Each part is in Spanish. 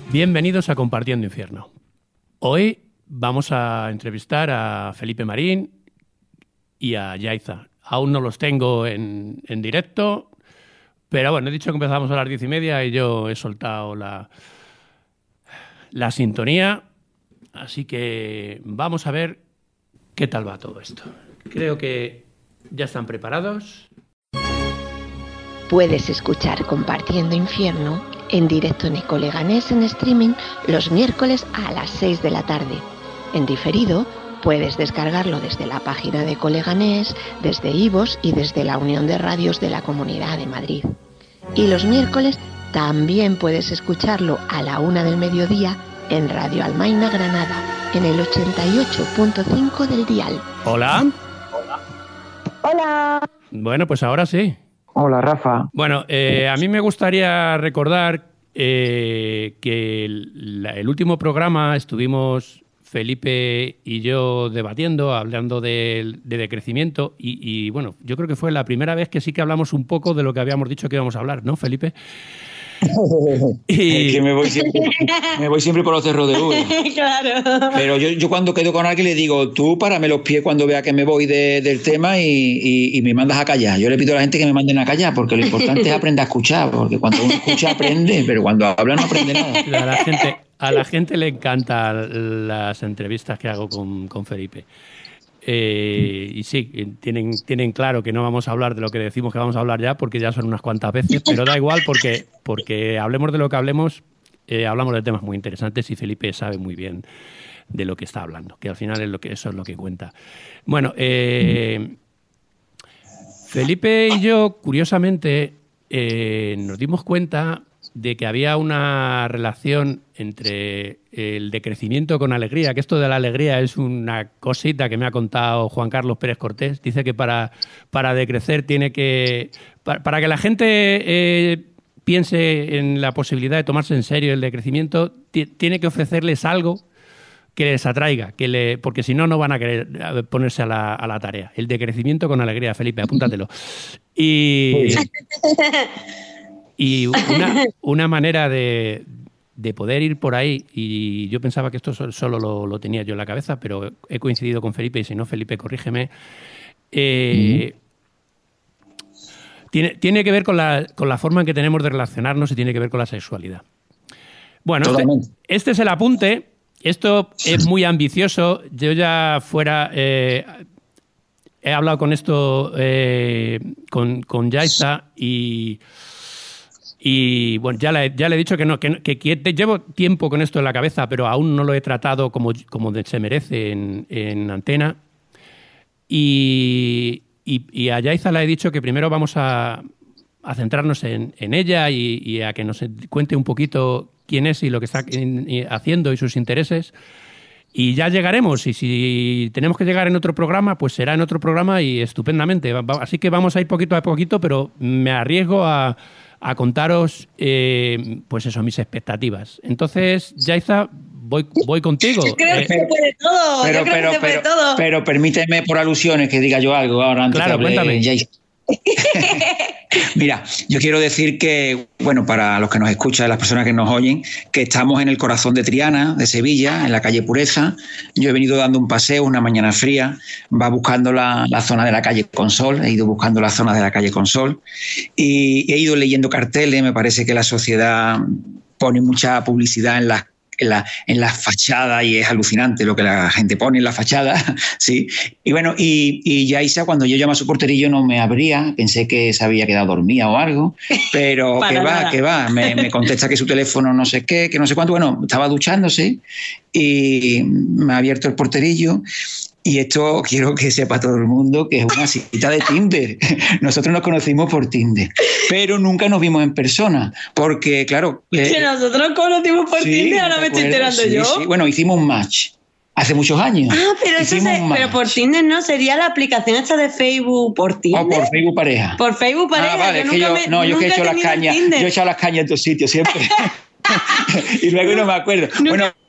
Bienvenidos a Compartiendo Infierno. Hoy vamos a entrevistar a Felipe Marín y a Yaiza. Aún no los tengo en directo, pero bueno, he dicho que empezamos a las 10:30 y yo he soltado la sintonía, así que vamos a ver qué tal va todo esto. Creo que ya están preparados. Puedes escuchar Compartiendo Infierno en directo en Ecoleganés en streaming los miércoles a las 6 de la tarde. En diferido, puedes descargarlo desde la página de Ecoleganés, desde iVoox y desde la Unión de Radios de la Comunidad de Madrid. Y los miércoles también puedes escucharlo a la 1 del mediodía en Radio Almaina Granada, en el 88.5 del dial. Hola. Hola. Bueno, pues ahora sí. Hola, Rafa. Bueno, a mí me gustaría recordar que el último programa estuvimos Felipe y yo debatiendo, hablando de decrecimiento y bueno, yo creo que fue la primera vez que sí que hablamos un poco de lo que habíamos dicho que íbamos a hablar, ¿no, Felipe? Es que me voy siempre por los cerros de Uber. Claro. Pero yo cuando quedo con alguien le digo, tú párame los pies cuando vea que me voy del tema y me mandas a callar. Yo le pido a la gente que me manden a callar, porque lo importante es aprender a escuchar, porque cuando uno escucha aprende, pero cuando habla no aprende nada. A la gente le encantan las entrevistas que hago con Felipe. Y sí, tienen claro que no vamos a hablar de lo que decimos que vamos a hablar ya, porque ya son unas cuantas veces, pero da igual porque hablemos de lo que hablemos, hablamos de temas muy interesantes y Felipe sabe muy bien de lo que está hablando, que al final eso es lo que cuenta. Bueno, Felipe y yo, curiosamente, nos dimos cuenta de que había una relación entre el decrecimiento con alegría, que esto de la alegría es una cosita que me ha contado Juan Carlos Pérez Cortés. Dice que para decrecer tiene que... Para que la gente piense en la posibilidad de tomarse en serio el decrecimiento, tiene que ofrecerles algo que les atraiga, porque si no, no van a querer ponerse a la tarea. El decrecimiento con alegría, Felipe, apúntatelo. Y una manera de poder ir por ahí, y yo pensaba que esto solo lo tenía yo en la cabeza, pero he coincidido con Felipe, y si no, Felipe, corrígeme. Tiene que ver con la forma en que tenemos de relacionarnos y tiene que ver con la sexualidad. Bueno, este es el apunte. Esto es muy ambicioso. Yo ya he hablado con esto con Yaiza y bueno, ya le he dicho que llevo tiempo con esto en la cabeza, pero aún no lo he tratado como se merece en antena. Y a Yaiza le he dicho que primero vamos a centrarnos en ella y a que nos cuente un poquito quién es y lo que está haciendo y sus intereses. Y ya llegaremos, y si tenemos que llegar en otro programa, pues será en otro programa y estupendamente. Así que vamos a ir poquito a poquito, pero me arriesgo a contaros, pues eso, mis expectativas. Entonces, Yaiza, voy contigo. Yo creo que se puede todo. Pero permíteme por alusiones que diga yo algo ahora antes claro, que hable cuéntame. Yaiza. Mira, yo quiero decir que, bueno, para los que nos escuchan, las personas que nos oyen, que estamos en el corazón de Triana, de Sevilla, en la calle Pureza. Yo he venido dando un paseo, una mañana fría, va buscando la zona de la calle Consol, he ido buscando la zona de la calle Consol y he ido leyendo carteles. Me parece que la sociedad pone mucha publicidad en las fachadas y es alucinante lo que la gente pone en la fachada, sí. Y bueno, y Yaiza, cuando yo llamo a su porterillo no me abría, pensé que se había quedado dormida o algo, pero que va, me contesta que su teléfono no sé qué, que no sé cuánto. Bueno, estaba duchándose y me ha abierto el porterillo. Y esto quiero que sepa todo el mundo que es una cita de Tinder. Nosotros nos conocimos por Tinder, pero nunca nos vimos en persona, porque claro... Que nosotros nos conocimos por Tinder, ahora me estoy enterando yo. Sí. Bueno, hicimos un match hace muchos años. Ah, pero por Tinder no, sería la aplicación esta de Facebook por Tinder. O por Facebook Pareja. Por Facebook Pareja. Ah, vale, yo he hecho las cañas. Yo he echado las cañas en tus sitios siempre. Y luego no me acuerdo. Bueno,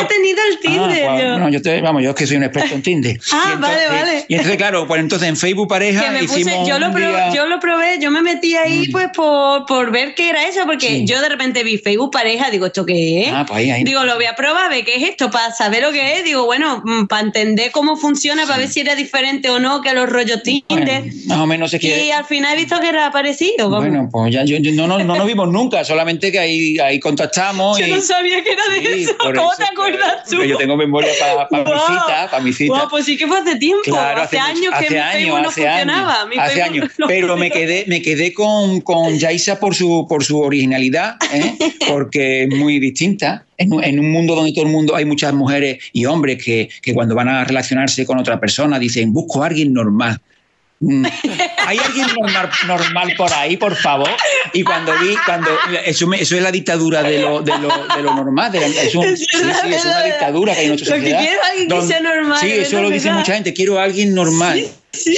tenido el Tinder. Bueno, yo es que soy un experto en Tinder. Vale. Y entonces, claro, pues entonces en Facebook Pareja hicimos yo lo probé, yo me metí ahí pues por ver qué era eso, porque yo de repente vi Facebook Pareja, digo, ¿esto qué es? Pues ahí. Digo, lo voy a probar, a ver qué es esto, para saber lo que es. Digo, bueno, para entender cómo funciona, para ver si era diferente o no que los rollos Tinder. Bueno, más o menos es que... Y al final he visto que era parecido. Vamos. Bueno, pues ya no nos vimos nunca, solamente que ahí contactamos. Yo no sabía que era de eso. ¿Cómo te acuerdas tú? Yo tengo memoria para mi cita. Pues sí que fue hace tiempo. Claro, hace años que mi Facebook no funcionaba. Hace años. Pero me quedé con Yaisa por su originalidad, porque es muy distinta. En un mundo donde todo el mundo, hay muchas mujeres y hombres que cuando van a relacionarse con otra persona dicen, busco a alguien normal. ¿Hay alguien normal por ahí, por favor? Y cuando eso es la dictadura de lo normal. Es una dictadura que hay en nuestra sociedad. Lo que quiero alguien que sea normal. Sí, eso lo dice mucha gente. Quiero a alguien normal. Sí,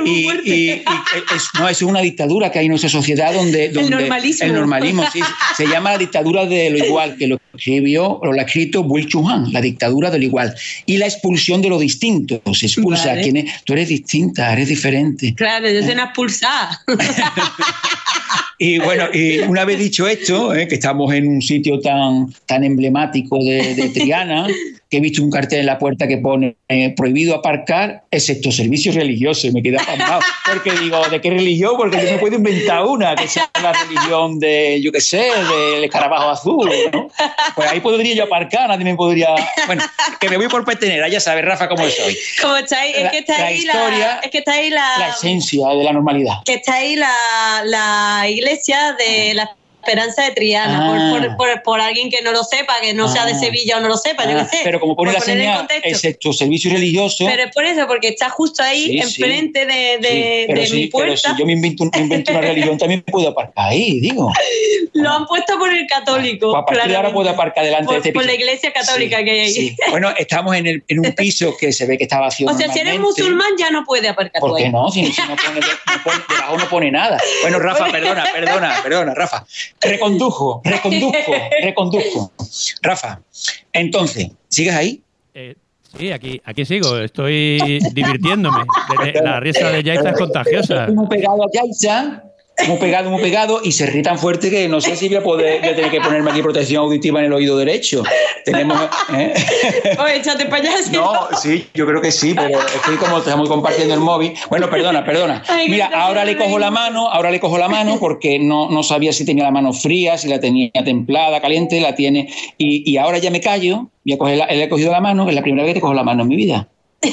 es una dictadura que hay en nuestra sociedad donde el normalismo, sí, se llama la dictadura de lo igual, que lo ha escrito Will Chuhan, la dictadura de lo igual, y la expulsión de lo distinto. Se expulsa a quienes tú eres distinta, eres diferente. Claro, yo soy una expulsada. Y bueno, y una vez dicho esto, que estamos en un sitio tan emblemático de Triana, que he visto un cartel en la puerta que pone prohibido aparcar, excepto servicios religiosos, y me quedé pasmado, porque digo, ¿de qué religión? Porque yo me puedo inventar una, que sea la religión del escarabajo azul, ¿no? Pues ahí podría yo aparcar, nadie me podría... Bueno, que me voy por petenera, ya sabes, Rafa, cómo soy. Como está ahí, es que está ahí la esencia de la normalidad. Que está ahí la iglesia de la Esperanza de Triana, por alguien que no lo sepa, que no sea de Sevilla o no lo sepa, yo qué sé. Pero como pone la señal, excepto servicios religiosos... Pero es por eso, porque está justo ahí, enfrente de mi puerta. Pero si yo me invento una religión, también puedo aparcar ahí, digo. Lo han puesto por el católico. A partir de ahora puedo aparcar delante de este piso. Por la iglesia católica que hay ahí. Sí. Bueno, estamos en un piso que se ve que está vacío. O sea, si eres musulmán ya no puede aparcar. ¿Por qué no? Si debajo no pone nada. Bueno, Rafa, perdona, Rafa. Reconduzco. Rafa, entonces, ¿sigues ahí? Sí, aquí sigo. Estoy divirtiéndome. La risa de Yaisa es contagiosa. Hemos pegado a Yaisa, muy pegado, y se ríe tan fuerte que no sé si voy a tener que ponerme aquí protección auditiva en el oído derecho. Oye, échate para allá. No, sí, yo creo que sí, pero estoy como estamos compartiendo el móvil. Bueno, perdona. Mira, ahora le cojo la mano porque no sabía si tenía la mano fría, si la tenía templada, caliente, la tiene. Y ahora ya me callo, le he cogido la mano, que es la primera vez que te cojo la mano en mi vida.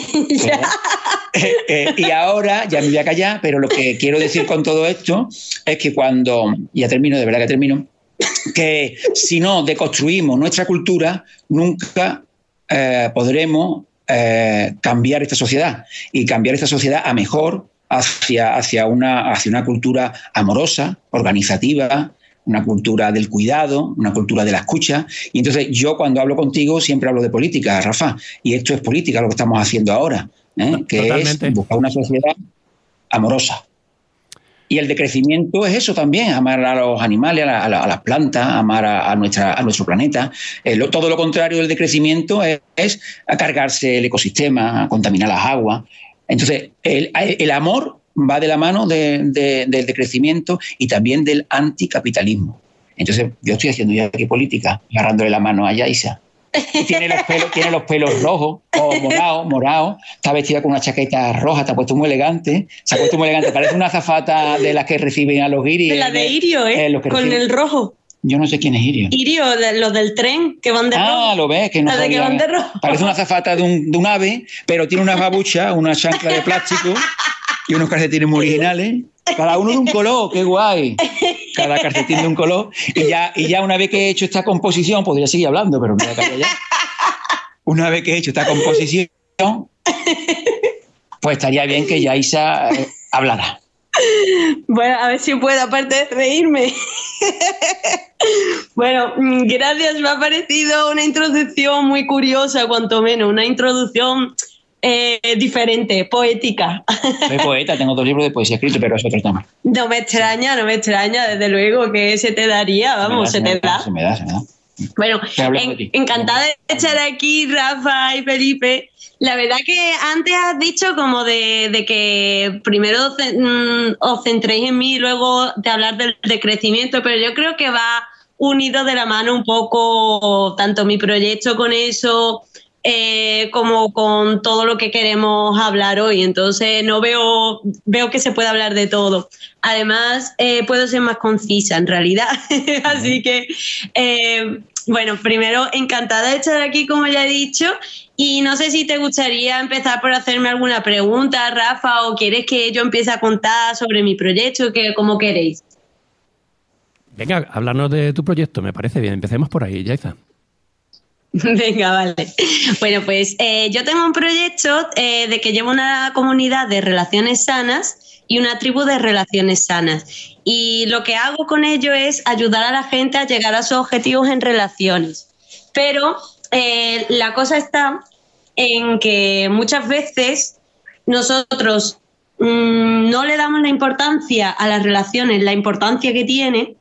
Y ahora ya me voy a callar, pero lo que quiero decir con todo esto es que de verdad que termino, que si no deconstruimos nuestra cultura, nunca podremos cambiar esta sociedad, y cambiar esta sociedad a mejor hacia una cultura amorosa, organizativa, una cultura del cuidado, una cultura de la escucha. Y entonces yo cuando hablo contigo siempre hablo de política, Rafa, y esto es política lo que estamos haciendo ahora, que Totalmente. Es buscar una sociedad amorosa. Y el decrecimiento es eso también, amar a los animales, a las plantas, amar a nuestro planeta. Todo lo contrario del decrecimiento es a cargarse el ecosistema, a contaminar las aguas. Entonces, el amor va de la mano del decrecimiento y también del anticapitalismo. Entonces, yo estoy haciendo ya aquí política, agarrándole la mano a Yaisa. Tiene los pelos rojos o morado, está vestida con una chaqueta roja, se ha puesto muy elegante, parece una azafata de las que reciben a los guiris. De la de Irio, con el rojo. Yo no sé quién es Irio. Irio, los del tren que van de rojo. Ah, lo ves, que no sabía. Que van de rojo. Parece una azafata de un ave, pero tiene una babucha, una chancla de plástico y unos calcetines muy originales. Cada uno de un color, qué guay. Cada calcetín de un color. Y ya una vez que he hecho esta composición, podría seguir hablando, pero me voy a callar ya. Una vez que he hecho esta composición, pues estaría bien que Yaisa hablara. Bueno, a ver si puedo, aparte de reírme. Bueno, gracias. Me ha parecido una introducción muy curiosa, cuanto menos. Una introducción diferente, poética. Soy poeta, tengo 2 libros de poesía escritos, pero es otro tema. No me extraña, desde luego que se te daría, vamos, se te da. Se me da. Bueno, encantada de estar aquí, Rafa y Felipe. La verdad que antes has dicho como de que primero os centréis en mí y luego de hablar de crecimiento, pero yo creo que va unido de la mano un poco tanto mi proyecto con eso como con todo lo que queremos hablar hoy. Entonces no veo que se puede hablar de todo. Además, puedo ser más concisa en realidad. Así que, bueno, primero encantada de estar aquí, como ya he dicho. Y no sé si te gustaría empezar por hacerme alguna pregunta, Rafa, o quieres que yo empiece a contar sobre mi proyecto, como queréis. Venga, háblanos de tu proyecto, me parece bien. Empecemos por ahí, Yaiza. Venga, vale. Bueno, pues yo tengo un proyecto de que llevo una comunidad de relaciones sanas y una tribu de relaciones sanas. Y lo que hago con ello es ayudar a la gente a llegar a sus objetivos en relaciones. Pero la cosa está en que muchas veces nosotros no le damos la importancia a las relaciones, la importancia que tiene,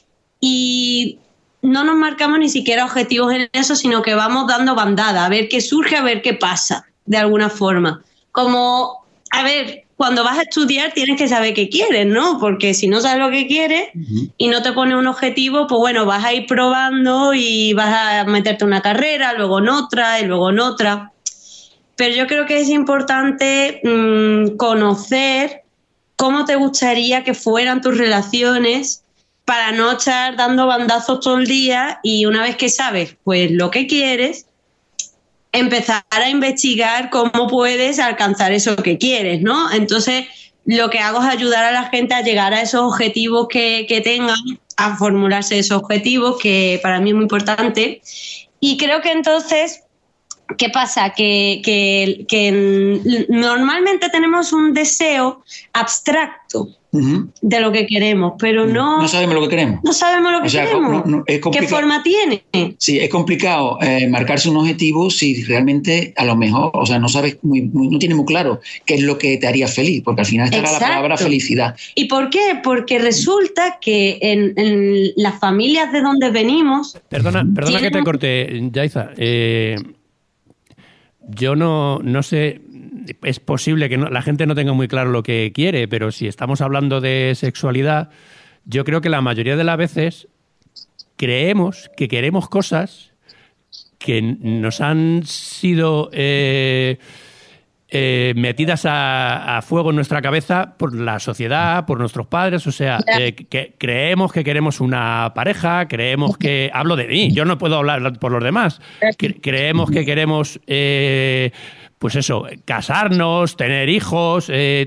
y no nos marcamos ni siquiera objetivos en eso, sino que vamos dando bandada, a ver qué surge, a ver qué pasa, de alguna forma. Como, a ver, cuando vas a estudiar tienes que saber qué quieres, ¿no? Porque si no sabes lo que quieres y no te pones un objetivo, pues bueno, vas a ir probando y vas a meterte en una carrera, luego en otra y luego en otra. Pero yo creo que es importante conocer cómo te gustaría que fueran tus relaciones para no estar dando bandazos todo el día, y una vez que sabes pues lo que quieres, empezar a investigar cómo puedes alcanzar eso que quieres, ¿no? Entonces, lo que hago es ayudar a la gente a llegar a esos objetivos que tengan, a formularse esos objetivos, que para mí es muy importante. Y creo que entonces, ¿qué pasa? Que normalmente tenemos un deseo abstracto de lo que queremos, pero no sabemos lo que queremos. No sabemos lo que queremos. ¿Qué forma tiene? Sí, es complicado marcarse un objetivo si realmente a lo mejor, o sea, no sabes no tienes muy claro qué es lo que te haría feliz, porque al final estará la palabra felicidad. ¿Y por qué? Porque resulta que en las familias de donde venimos... Perdona que te corte, Yaiza. Yo no sé, es posible que la gente no tenga muy claro lo que quiere, pero si estamos hablando de sexualidad, yo creo que la mayoría de las veces creemos que queremos cosas que nos han sido metidas a fuego en nuestra cabeza por la sociedad, por nuestros padres. O sea, que creemos que queremos una pareja, creemos que... Hablo de mí, yo no puedo hablar por los demás. Creemos que queremos, pues eso, casarnos, tener hijos...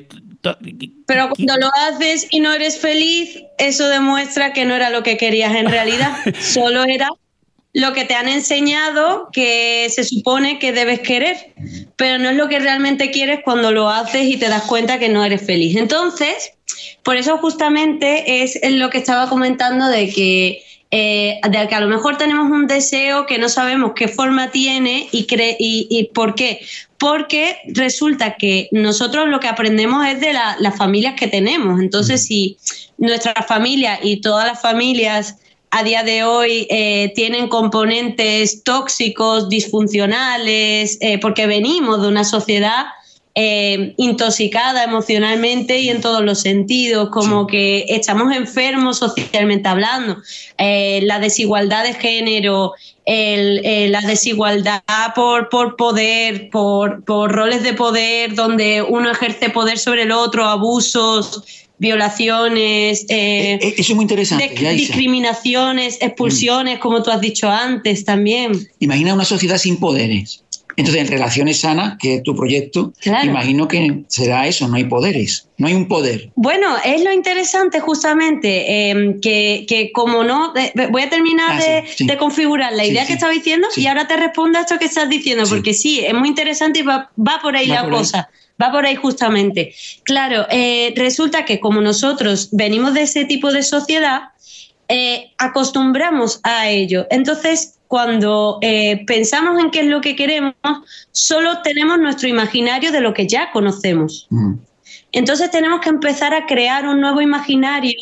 Pero cuando lo haces y no eres feliz, eso demuestra que no era lo que querías en realidad. Solo era lo que te han enseñado que se supone que debes querer, pero no es lo que realmente quieres cuando lo haces y te das cuenta que no eres feliz. Entonces, por eso justamente es lo que estaba comentando de que a lo mejor tenemos un deseo que no sabemos qué forma tiene y por qué. Porque resulta que nosotros lo que aprendemos es de las familias que tenemos. Entonces, si nuestra familia y todas las familias a día de hoy tienen componentes tóxicos, disfuncionales, porque venimos de una sociedad intoxicada emocionalmente y en todos los sentidos, como que estamos enfermos socialmente hablando. La desigualdad de género, la desigualdad por poder, por roles de poder donde uno ejerce poder sobre el otro, abusos, violaciones, eso es muy interesante, discriminaciones, expulsiones, como tú has dicho antes también. Imagina una sociedad sin poderes. Entonces, en Relaciones Sanas, que es tu proyecto, claro, imagino que será eso, no hay poderes, no hay un poder. Bueno, es lo interesante justamente, que como no... voy a terminar de configurar la idea que estaba diciendo y ahora te respondo a esto que estás diciendo, porque sí, es muy interesante y va por ahí la cosa. Va por ahí justamente. Claro, resulta que como nosotros venimos de ese tipo de sociedad, acostumbramos a ello. Entonces, cuando pensamos en qué es lo que queremos, solo tenemos nuestro imaginario de lo que ya conocemos. Entonces tenemos que empezar a crear un nuevo imaginario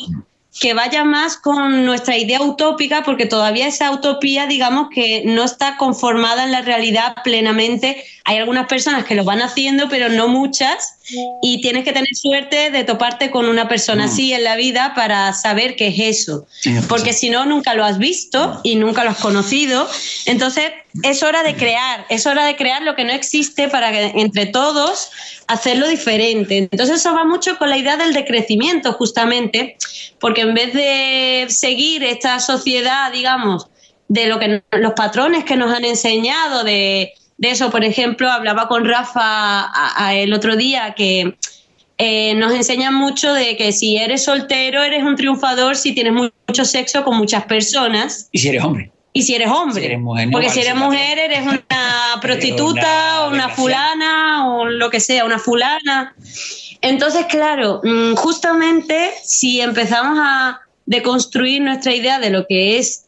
que vaya más con nuestra idea utópica, porque todavía esa utopía, digamos, que no está conformada en la realidad plenamente. Hay algunas personas que lo van haciendo, pero no muchas, y tienes que tener suerte de toparte con una persona así en la vida para saber qué es eso, porque si no, nunca lo has visto y nunca lo has conocido. Entonces, es hora de crear lo que no existe para que entre todos hacerlo diferente. Entonces, eso va mucho con la idea del decrecimiento, justamente, porque en vez de seguir esta sociedad, digamos, de lo que los patrones que nos han enseñado, de eso, por ejemplo, hablaba con Rafa el otro día, que nos enseñan mucho de que si eres soltero eres un triunfador si tienes mucho sexo con muchas personas. ¿Y si eres hombre? Y si eres hombre, si eres mujer, no, porque si eres mujer eres una prostituta o una fulana o lo que sea, una fulana. Entonces, claro, justamente si empezamos a deconstruir nuestra idea de lo que es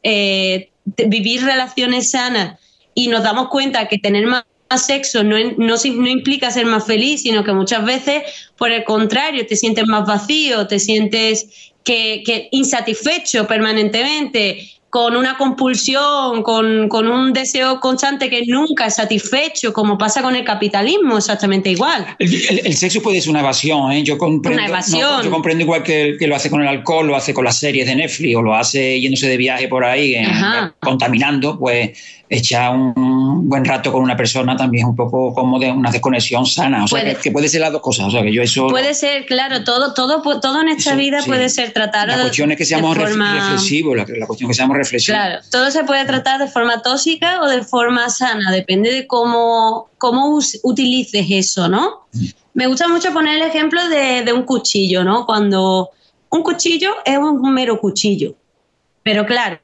vivir relaciones sanas y nos damos cuenta que tener más sexo no implica ser más feliz, sino que muchas veces, por el contrario, te sientes más vacío, te sientes que insatisfecho permanentemente, con una compulsión, con un deseo constante que nunca es satisfecho, como pasa con el capitalismo, exactamente igual. El sexo puede ser una evasión, ¿eh? Yo comprendo, una evasión. Yo comprendo igual que lo hace con el alcohol, lo hace con las series de Netflix o lo hace yéndose de viaje por ahí, contaminando, pues echar un buen rato con una persona también es un poco como de una desconexión sana. O sea, que puede ser las dos cosas. O sea, que yo eso... Puede ser, claro, todo en esta vida puede ser tratado. La cuestión es que seamos reflexivos, la cuestión es que seamos reflexivos. Claro, todo se puede tratar de forma tóxica o de forma sana, depende de cómo utilices eso, ¿no? Me gusta mucho poner el ejemplo de un cuchillo, ¿no? Cuando un cuchillo es un mero cuchillo, pero claro,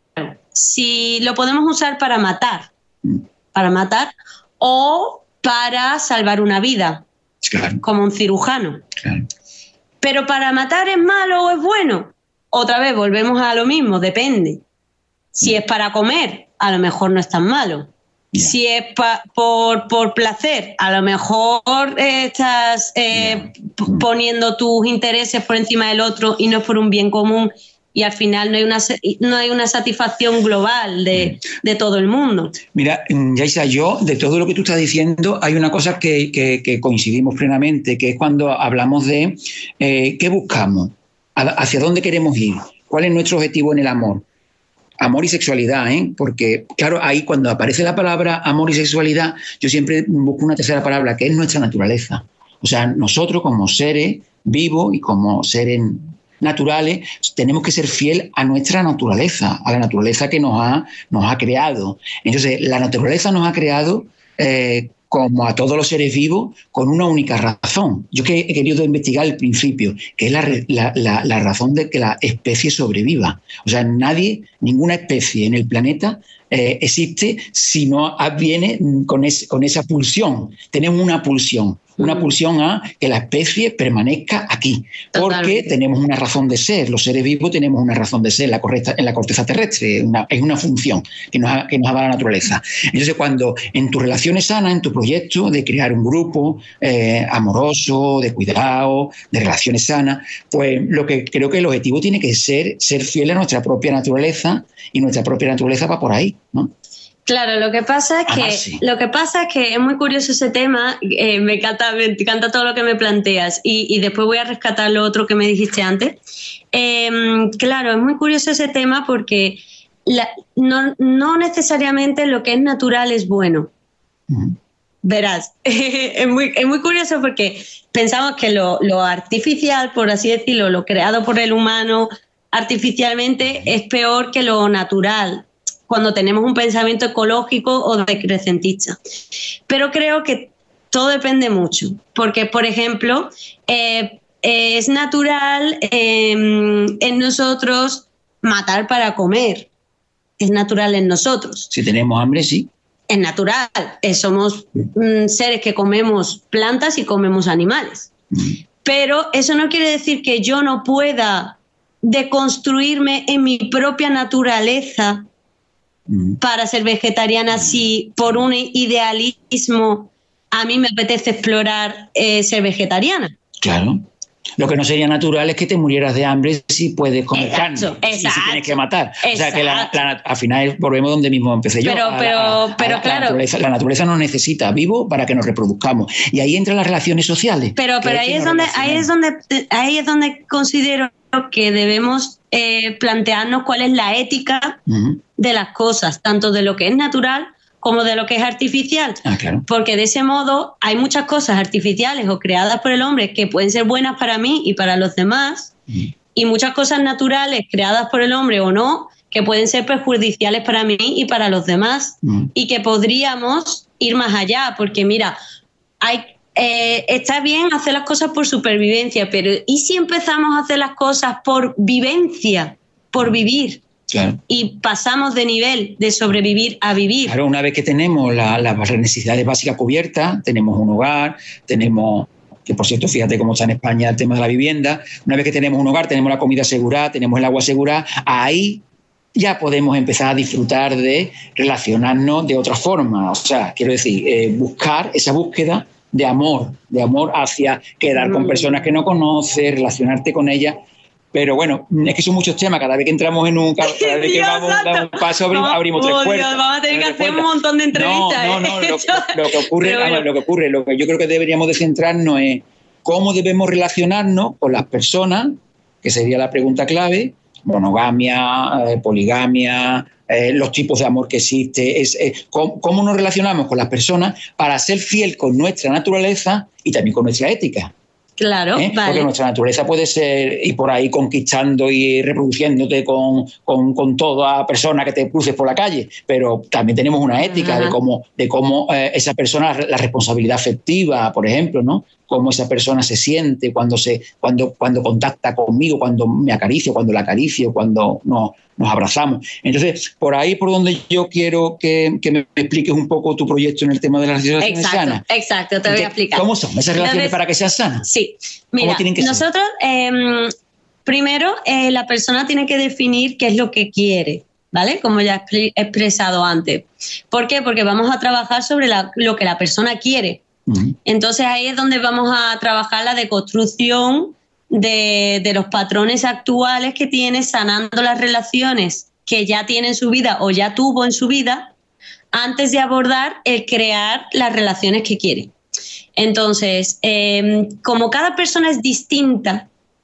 si lo podemos usar para matar o para salvar una vida, claro, como un cirujano. Claro. Pero para matar ¿es malo o es bueno? Otra vez volvemos a lo mismo, depende. Si es para comer, a lo mejor no es tan malo. Yeah. Si es por placer, a lo mejor estás poniendo tus intereses por encima del otro y no es por un bien común, y al final no hay una satisfacción global de todo el mundo. Mira, Yaisa, yo de todo lo que tú estás diciendo hay una cosa que coincidimos plenamente, que es cuando hablamos de qué buscamos, hacia dónde queremos ir, cuál es nuestro objetivo en el amor. Amor y sexualidad, ¿eh? Porque, claro, ahí cuando aparece la palabra amor y sexualidad, yo siempre busco una tercera palabra, que es nuestra naturaleza. O sea, nosotros como seres vivos y como seres naturales tenemos que ser fiel a nuestra naturaleza, a la naturaleza que nos ha creado. Entonces, la naturaleza nos ha creado como a todos los seres vivos, con una única razón. Yo he querido investigar el principio, que es la razón de que la especie sobreviva. O sea, ninguna especie en el planeta existe si no viene con esa pulsión. Tenemos una pulsión a que la especie permanezca aquí. Porque tenemos una razón de ser. Los seres vivos tenemos una razón de ser en la corteza terrestre. Es una función que nos ha dado la naturaleza. Entonces, cuando en tus relaciones sanas, en tu proyecto de crear un grupo amoroso, de cuidado, de relaciones sanas, pues lo que creo que el objetivo tiene que ser fiel a nuestra propia naturaleza, y nuestra propia naturaleza va por ahí, ¿no? Claro, lo que pasa es que es muy curioso ese tema. Me encanta todo lo que me planteas, y después voy a rescatar lo otro que me dijiste antes. Claro, es muy curioso ese tema porque no necesariamente lo que es natural es bueno. Verás, es muy curioso porque pensamos que lo artificial, por así decirlo, lo creado por el humano artificialmente es peor que lo natural, cuando tenemos un pensamiento ecológico o decrecentista. Pero creo que todo depende mucho, porque, por ejemplo, es natural en nosotros matar para comer. Es natural en nosotros. Si tenemos hambre, sí. Es natural. Somos seres que comemos plantas y comemos animales. Pero eso no quiere decir que yo no pueda deconstruirme en mi propia naturaleza para ser vegetariana, si por un idealismo a mí me apetece explorar ser vegetariana. Claro. Lo que no sería natural es que te murieras de hambre si puedes comer carne y si tienes que matar. O sea que al final volvemos donde mismo empecé yo. Pero claro. La naturaleza nos necesita vivo para que nos reproduzcamos. Y ahí entran las relaciones sociales. Pero ahí es donde considero que debemos plantearnos cuál es la ética de las cosas, tanto de lo que es natural como de lo que es artificial. Claro. Porque de ese modo hay muchas cosas artificiales o creadas por el hombre que pueden ser buenas para mí y para los demás, y muchas cosas naturales creadas por el hombre o no, que pueden ser perjudiciales para mí y para los demás, y que podríamos ir más allá, porque mira, está bien hacer las cosas por supervivencia, pero ¿y si empezamos a hacer las cosas por vivencia, por vivir? Claro. Y pasamos de nivel de sobrevivir a vivir. Claro, una vez que tenemos las necesidades básicas cubiertas, tenemos un hogar, tenemos, que por cierto, fíjate cómo está en España el tema de la vivienda, una vez que tenemos un hogar, tenemos la comida asegurada, tenemos el agua asegurada, ahí ya podemos empezar a disfrutar de relacionarnos de otra forma. O sea, quiero decir, buscar esa búsqueda de amor hacia quedar con personas que no conoces, relacionarte con ellas. Pero bueno, es que son muchos temas. Cada vez que entramos en un... Cada vez que vamos a dar un paso, abrimos tres puertas. Dios, vamos a tener que hacer un montón de entrevistas. Lo que yo creo que deberíamos de centrarnos es cómo debemos relacionarnos con las personas, que sería la pregunta clave, monogamia, poligamia, los tipos de amor que existe, cómo nos relacionamos con las personas para ser fiel con nuestra naturaleza y también con nuestra ética. Claro, vale. Porque nuestra naturaleza puede ser ir por ahí conquistando y reproduciéndote con toda persona que te cruces por la calle, pero también tenemos una ética de cómo esa persona, la responsabilidad afectiva, por ejemplo, ¿no? Cómo esa persona se siente cuando contacta conmigo, cuando me acaricio, cuando la acaricio, cuando nos abrazamos. Entonces, por ahí por donde yo quiero que me expliques un poco tu proyecto en el tema de las relaciones sanas. Exacto, te voy a explicar. ¿Cómo son esas relaciones para que sean sanas? Sí, mira, nosotros primero la persona tiene que definir qué es lo que quiere, ¿vale? Como ya he expresado antes. ¿Por qué? Porque vamos a trabajar sobre lo que la persona quiere. Entonces ahí es donde vamos a trabajar la deconstrucción de los patrones actuales que tiene, sanando las relaciones que ya tiene en su vida o ya tuvo en su vida, antes de abordar el crear las relaciones que quiere. Entonces, como cada persona es distinta,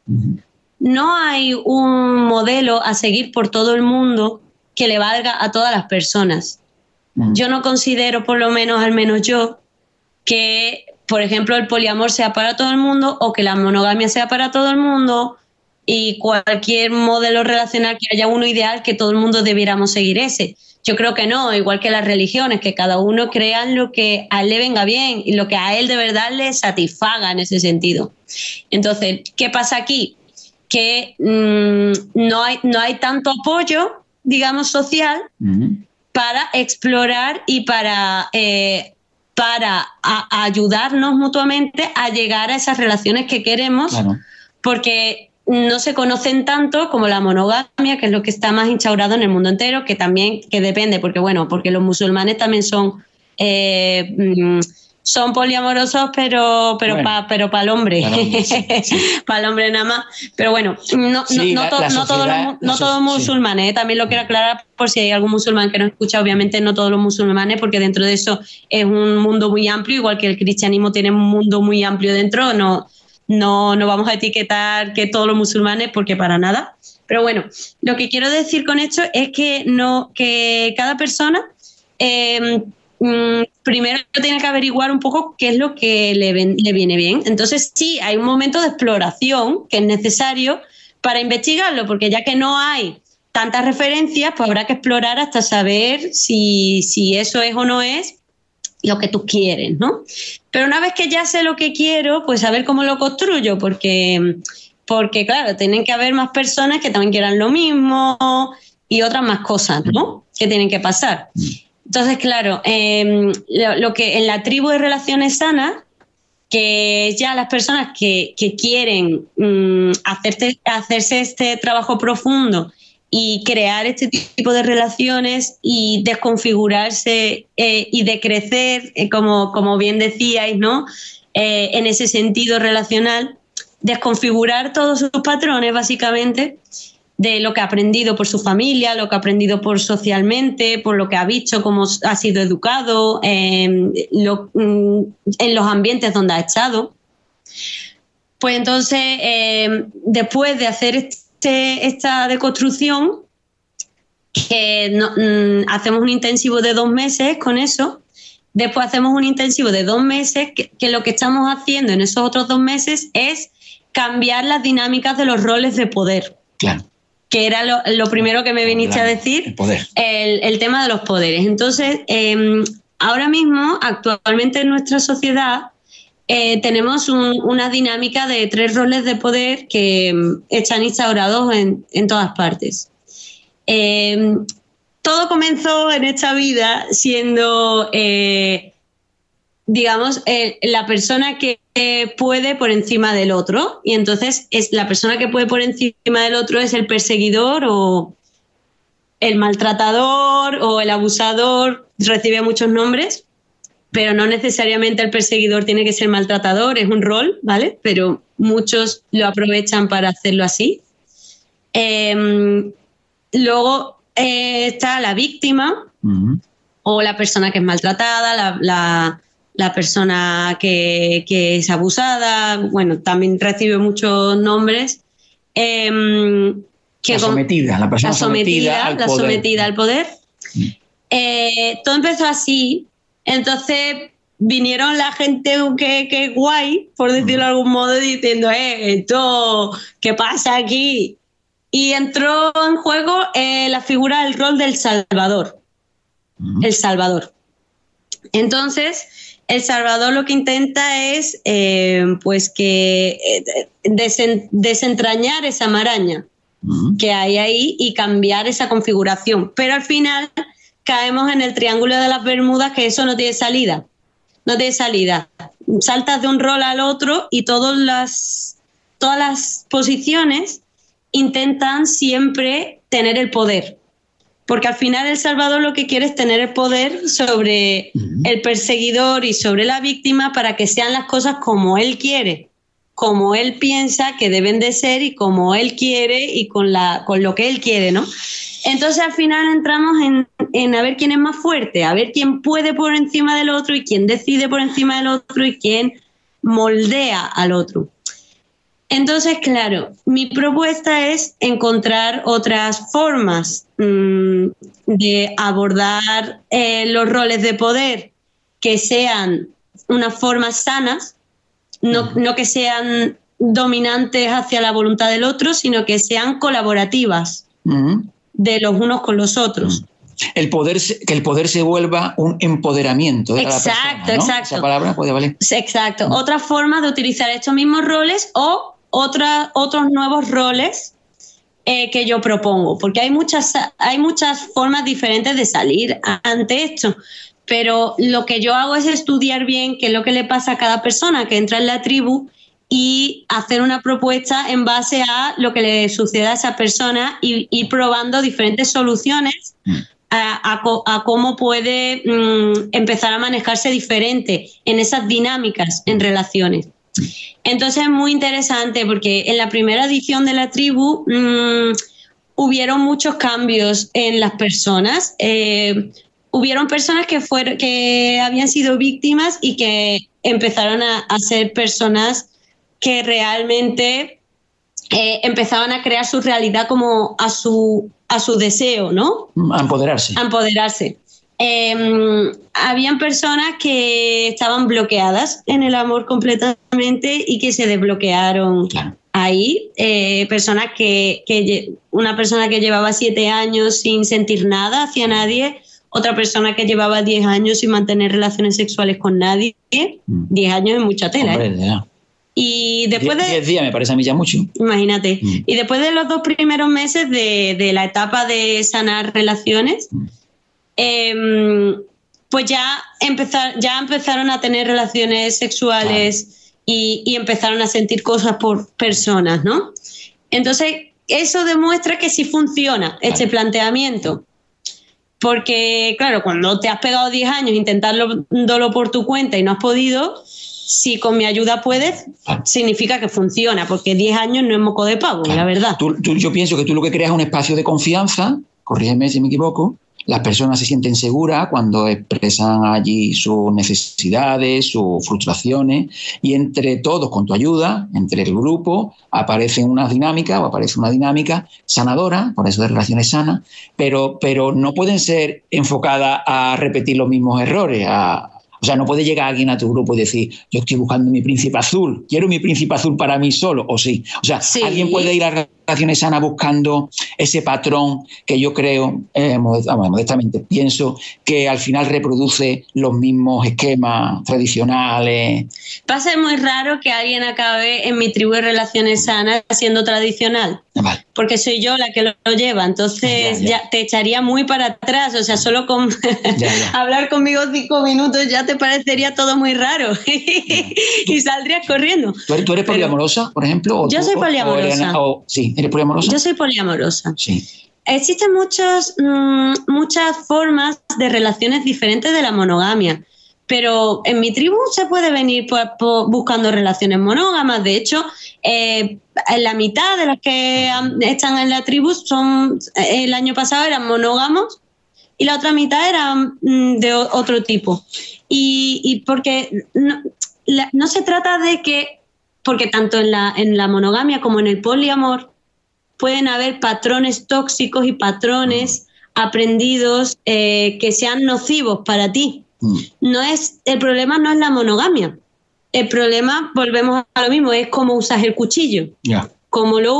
no hay un modelo a seguir por todo el mundo que le valga a todas las personas. Yo no considero, por lo menos, al menos yo, que, por ejemplo, el poliamor sea para todo el mundo o que la monogamia sea para todo el mundo, y cualquier modelo relacional que haya uno ideal que todo el mundo debiéramos seguir ese. Yo creo que no, igual que las religiones, que cada uno crea lo que a él le venga bien y lo que a él de verdad le satisfaga en ese sentido. Entonces, ¿qué pasa aquí? Que no hay tanto apoyo, digamos, social para explorar y para ayudarnos mutuamente a llegar a esas relaciones que queremos, porque no se conocen tanto como la monogamia, que es lo que está más instaurado en el mundo entero, que también que depende, porque los musulmanes también son poliamorosos, pero para el hombre, para el hombre nada más. Pero bueno, no todos los musulmanes, también lo quiero aclarar por si hay algún musulmán que no escucha, obviamente no todos los musulmanes, porque dentro de eso es un mundo muy amplio, igual que el cristianismo tiene un mundo muy amplio dentro, no vamos a etiquetar que todos los musulmanes, porque para nada. Pero bueno, lo que quiero decir con esto es que cada persona primero tiene que averiguar un poco qué es lo que le viene bien. Entonces sí, hay un momento de exploración que es necesario para investigarlo, porque ya que no hay tantas referencias, pues habrá que explorar hasta saber si eso es o no es lo que tú quieres, ¿no? Pero una vez que ya sé lo que quiero, pues a ver cómo lo construyo, porque claro, tienen que haber más personas que también quieran lo mismo y otras más cosas, ¿no?, que tienen que pasar. Entonces, claro, lo que en la tribu de relaciones sanas, que ya las personas que quieren hacerse este trabajo profundo y crear este tipo de relaciones y desconfigurarse y decrecer, como bien decíais, ¿no?, en ese sentido relacional, desconfigurar todos sus patrones, básicamente, de lo que ha aprendido por su familia, lo que ha aprendido por socialmente, por lo que ha visto, cómo ha sido educado, en los ambientes donde ha estado. Pues entonces, después de hacer esta deconstrucción, hacemos un intensivo de 2 meses con eso. Después hacemos un intensivo de 2 meses que lo que estamos haciendo en esos otros 2 meses es cambiar las dinámicas de los roles de poder. Claro. Que era lo primero que me viniste a decir, el poder. El tema de los poderes. Entonces, ahora mismo, actualmente en nuestra sociedad, tenemos una dinámica de 3 roles de poder que están instaurados en todas partes. Todo comenzó en esta vida siendo, digamos, la persona que puede por encima del otro, y entonces es la persona que puede por encima del otro es el perseguidor o el maltratador o el abusador, recibe muchos nombres, pero no necesariamente el perseguidor tiene que ser maltratador, es un rol, ¿vale? Pero muchos lo aprovechan para hacerlo así. Luego está la víctima, uh-huh, o la persona que es maltratada, la persona que es abusada, bueno, también recibe muchos nombres. La sometida, la persona sometida al poder. Todo empezó así, entonces vinieron la gente que guay, por decirlo de algún modo, diciendo, esto, ¿qué pasa aquí? Y entró en juego la figura del rol del Salvador. El Salvador. Entonces, el Salvador lo que intenta es pues que desentrañar esa maraña que hay ahí y cambiar esa configuración. Pero al final caemos en el triángulo de las Bermudas, que eso no tiene salida. No tiene salida. Saltas de un rol al otro y todas las posiciones intentan siempre tener el poder. Porque al final el Salvador lo que quiere es tener el poder sobre el perseguidor y sobre la víctima para que sean las cosas como él quiere, como él piensa que deben de ser y como él quiere y con lo que él quiere, ¿no? Entonces al final entramos en a ver quién es más fuerte, a ver quién puede por encima del otro y quién decide por encima del otro y quién moldea al otro. Entonces, claro, mi propuesta es encontrar otras formas de abordar los roles de poder que sean unas formas sanas, no que sean dominantes hacia la voluntad del otro, sino que sean colaborativas de los unos con los otros. Que el poder se vuelva un empoderamiento de cada persona, ¿no? Exacto. Esa palabra puede valer. Exacto. Otras formas de utilizar estos mismos roles o otros nuevos roles que yo propongo, porque hay muchas formas diferentes de salir ante esto, pero lo que yo hago es estudiar bien qué es lo que le pasa a cada persona que entra en la tribu y hacer una propuesta en base a lo que le suceda a esa persona y ir probando diferentes soluciones a cómo puede empezar a manejarse diferente en esas dinámicas en relaciones. Entonces es muy interesante porque en la primera edición de la tribu hubieron muchos cambios en las personas. Hubieron personas que habían sido víctimas y que empezaron a ser personas que realmente empezaban a crear su realidad como a su deseo, ¿no? A empoderarse. Habían personas que estaban bloqueadas en el amor completamente y que se desbloquearon. Claro. Ahí. Una persona que llevaba 7 años sin sentir nada hacia nadie, otra persona que llevaba 10 años sin mantener relaciones sexuales con nadie. 10 años es mucha tela. Hombre, y después 10 días me parece a mí ya mucho. Imagínate. Y después de los 2 primeros meses de la etapa de sanar relaciones, pues ya empezaron a tener relaciones sexuales y empezaron a sentir cosas por personas, ¿no? Entonces, eso demuestra que sí funciona este planteamiento. Porque, claro, cuando te has pegado 10 años intentándolo por tu cuenta y no has podido, si con mi ayuda puedes, significa que funciona, porque 10 años no es moco de pavo, la verdad. Yo pienso que tú lo que creas es un espacio de confianza, corrígeme si me equivoco. Las personas se sienten seguras cuando expresan allí sus necesidades, sus frustraciones, y entre todos, con tu ayuda, entre el grupo, aparece una dinámica sanadora, por eso de relaciones sanas, pero no pueden ser enfocadas a repetir los mismos errores, o sea, no puede llegar alguien a tu grupo y decir, yo estoy buscando mi príncipe azul, quiero mi príncipe azul para mí solo, o sí. O sea, sí. Alguien puede ir a relaciones sanas buscando ese patrón que yo creo, modestamente pienso, que al final reproduce los mismos esquemas tradicionales. Va a ser muy raro que alguien acabe en mi tribu de relaciones sanas siendo tradicional. Vale. Porque soy yo la que lo lleva, entonces ya te echaría muy para atrás, o sea, solo con hablar conmigo 5 minutos ya te parecería todo muy raro y saldrías corriendo. ¿Tú eres poliamorosa, por ejemplo? Yo soy poliamorosa. Sí, ¿eres poliamorosa? Yo soy poliamorosa. Sí. Existen muchas formas de relaciones diferentes de la monogamia, pero en mi tribu se puede venir buscando relaciones monógamas. De hecho, la mitad de las que están en la tribu el año pasado eran monógamos y la otra mitad eran de otro tipo. Y porque no se trata de que, porque tanto en la monogamia como en el poliamor pueden haber patrones tóxicos y patrones aprendidos que sean nocivos para ti. El problema no es la monogamia. El problema, volvemos a lo mismo, es cómo usas el cuchillo. Cómo lo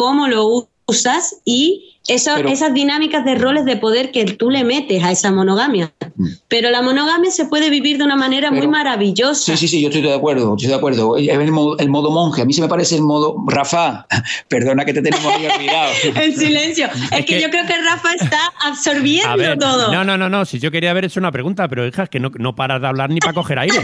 usas y esas dinámicas de roles de poder que tú le metes a esa monogamia. Pero la monogamia se puede vivir de una manera muy maravillosa. Sí, yo estoy de acuerdo. El modo monje. A mí se me parece el modo... Rafa, perdona que te tenemos ahí olvidado. En silencio. Es que yo creo que Rafa está absorbiendo todo. No. Si yo quería haber hecho una pregunta, pero hija, es que no paras de hablar ni para coger aire.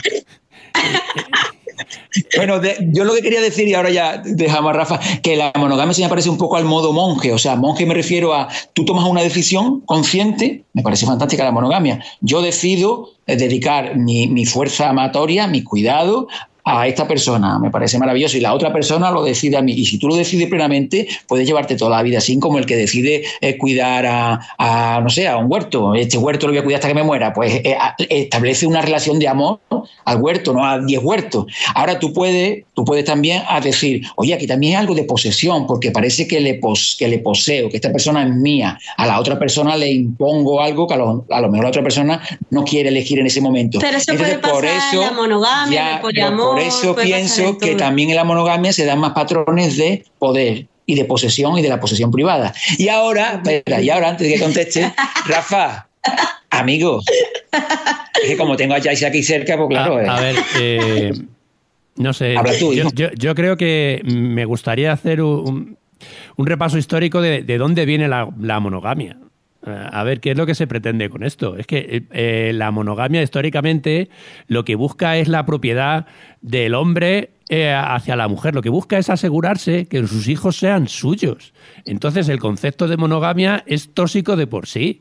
Bueno, yo lo que quería decir, y ahora ya dejamos a Rafa, que la monogamia se me parece un poco al modo monje. O sea, monje me refiero a, tú tomas una decisión consciente, me parece fantástica la monogamia. Yo decido dedicar mi fuerza amatoria, mi cuidado a esta persona, me parece maravilloso, y la otra persona lo decide a mí. Y si tú lo decides plenamente, puedes llevarte toda la vida así, como el que decide cuidar a un huerto. Este huerto lo voy a cuidar hasta que me muera. Pues establece una relación de amor al huerto, no a 10 huertos. Ahora tú puedes también decir, oye, aquí también hay algo de posesión, porque parece que le poseo, que esta persona es mía. A la otra persona le impongo algo que a lo mejor la otra persona no quiere elegir en ese momento. Pero eso puede pasar en la monogamia, en el poliamor. Por eso pienso que también en la monogamia se dan más patrones de poder y de posesión y de la posesión privada. Y ahora, antes de que conteste, Rafa, amigo, es que como tengo a Jaisa aquí cerca, pues claro. A ver, no sé. Habla tú, yo creo que me gustaría hacer un repaso histórico de dónde viene la monogamia. A ver, ¿qué es lo que se pretende con esto? Es que la monogamia históricamente lo que busca es la propiedad del hombre hacia la mujer. Lo que busca es asegurarse que sus hijos sean suyos. Entonces el concepto de monogamia es tóxico de por sí.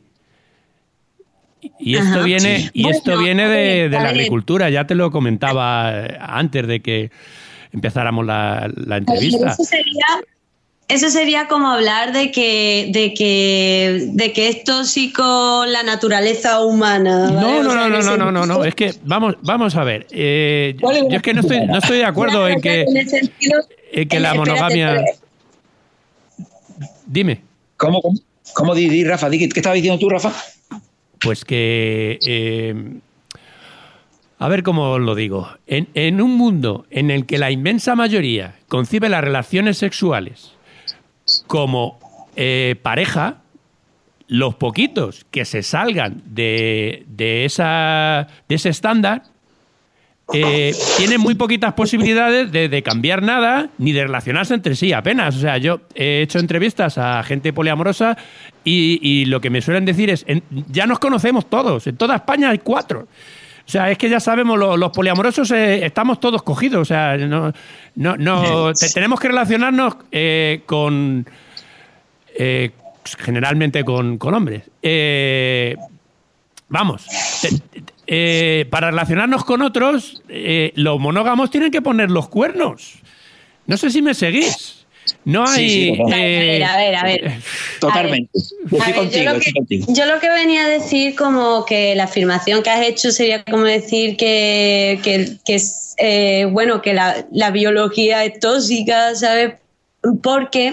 Y esto viene de la agricultura. Ya te lo comentaba antes de que empezáramos la entrevista. Eso sería como hablar de que es tóxico la naturaleza humana. ¿vale? No. Es que vamos a ver. Yo es que no estoy de acuerdo en que la monogamia. Dime. ¿Cómo di, Rafa? ¿Qué estabas diciendo tú, Rafa? Pues que. A ver cómo os lo digo. En un mundo en el que la inmensa mayoría concibe las relaciones sexuales como pareja, los poquitos que se salgan de ese estándar tienen muy poquitas posibilidades de cambiar nada ni de relacionarse entre sí apenas. O sea, yo he hecho entrevistas a gente poliamorosa y lo que me suelen decir es, ya nos conocemos todos, en toda España hay 4. O sea, es que ya sabemos, los poliamorosos estamos todos cogidos. O sea, tenemos que relacionarnos generalmente con hombres. Vamos, para relacionarnos con otros, los monógamos tienen que poner los cuernos. No sé si me seguís. No hay... Sí, a ver. Totalmente. Yo lo que venía a decir, como que la afirmación que has hecho sería como decir que la biología es tóxica, ¿sabes? Porque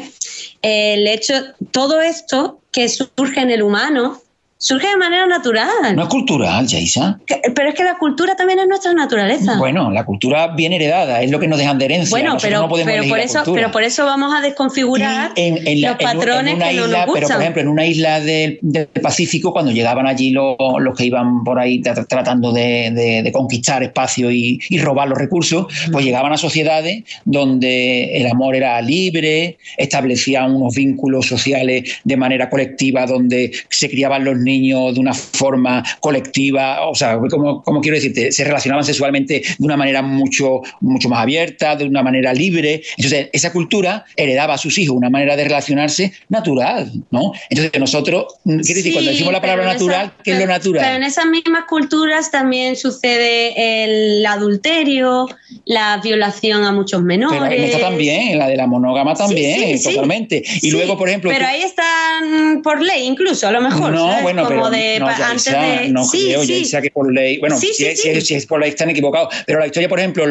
todo esto que surge en el humano surge de manera natural. No es cultural, Yaisa. Pero es que la cultura también es nuestra naturaleza. Bueno, la cultura viene heredada, es lo que nos dejan de herencia. Bueno, pero por eso vamos a desconfigurar los patrones que no nos gustan. Pero, por ejemplo, en una isla del Pacífico, cuando llegaban allí los que iban por ahí tratando de conquistar espacio y robar los recursos, pues llegaban a sociedades donde el amor era libre, establecían unos vínculos sociales de manera colectiva, donde se criaban los niños de una forma colectiva, o sea, como quiero decirte, se relacionaban sexualmente de una manera mucho más abierta, de una manera libre. Entonces, esa cultura heredaba a sus hijos una manera de relacionarse natural, ¿no? Entonces, nosotros, quiero decir, cuando decimos la palabra natural, ¿qué es lo natural? Pero en esas mismas culturas también sucede el adulterio, la violación a muchos menores. Pero en esta también, en la de la monógama también, sí, totalmente. Y luego, por ejemplo... Pero ahí están por ley, incluso, a lo mejor. No, ¿sabes? bueno, como pero no creo, ya que por ley... Bueno, si es por ley están equivocados. Pero la historia, por ejemplo,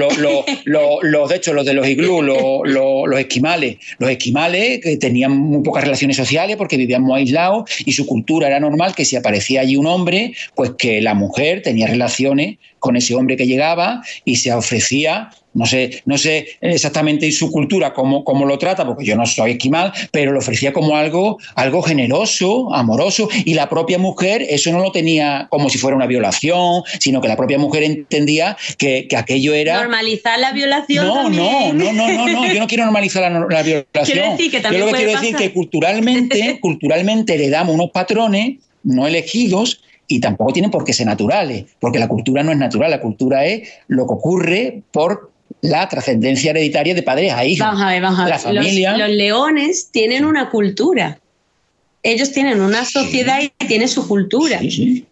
de hecho, los de los iglús, los esquimales que tenían muy pocas relaciones sociales porque vivían muy aislados y su cultura era normal que si aparecía allí un hombre, pues que la mujer tenía relaciones con ese hombre que llegaba y se ofrecía. No sé exactamente en su cultura cómo lo trata, porque yo no soy esquimal, pero lo ofrecía como algo generoso, amoroso, y la propia mujer eso no lo tenía como si fuera una violación, sino que la propia mujer entendía que aquello era... ¿Normalizar la violación No, también? yo no quiero normalizar la violación. Quiero decir que también yo lo que quiero decir es que culturalmente heredamos unos patrones no elegidos y tampoco tienen por qué ser naturales, porque la cultura no es natural, la cultura es lo que ocurre por la trascendencia hereditaria de padres a hijos. Vamos a ver. La familia... Los leones tienen una cultura. Ellos tienen una sociedad y tienen su cultura. Sí.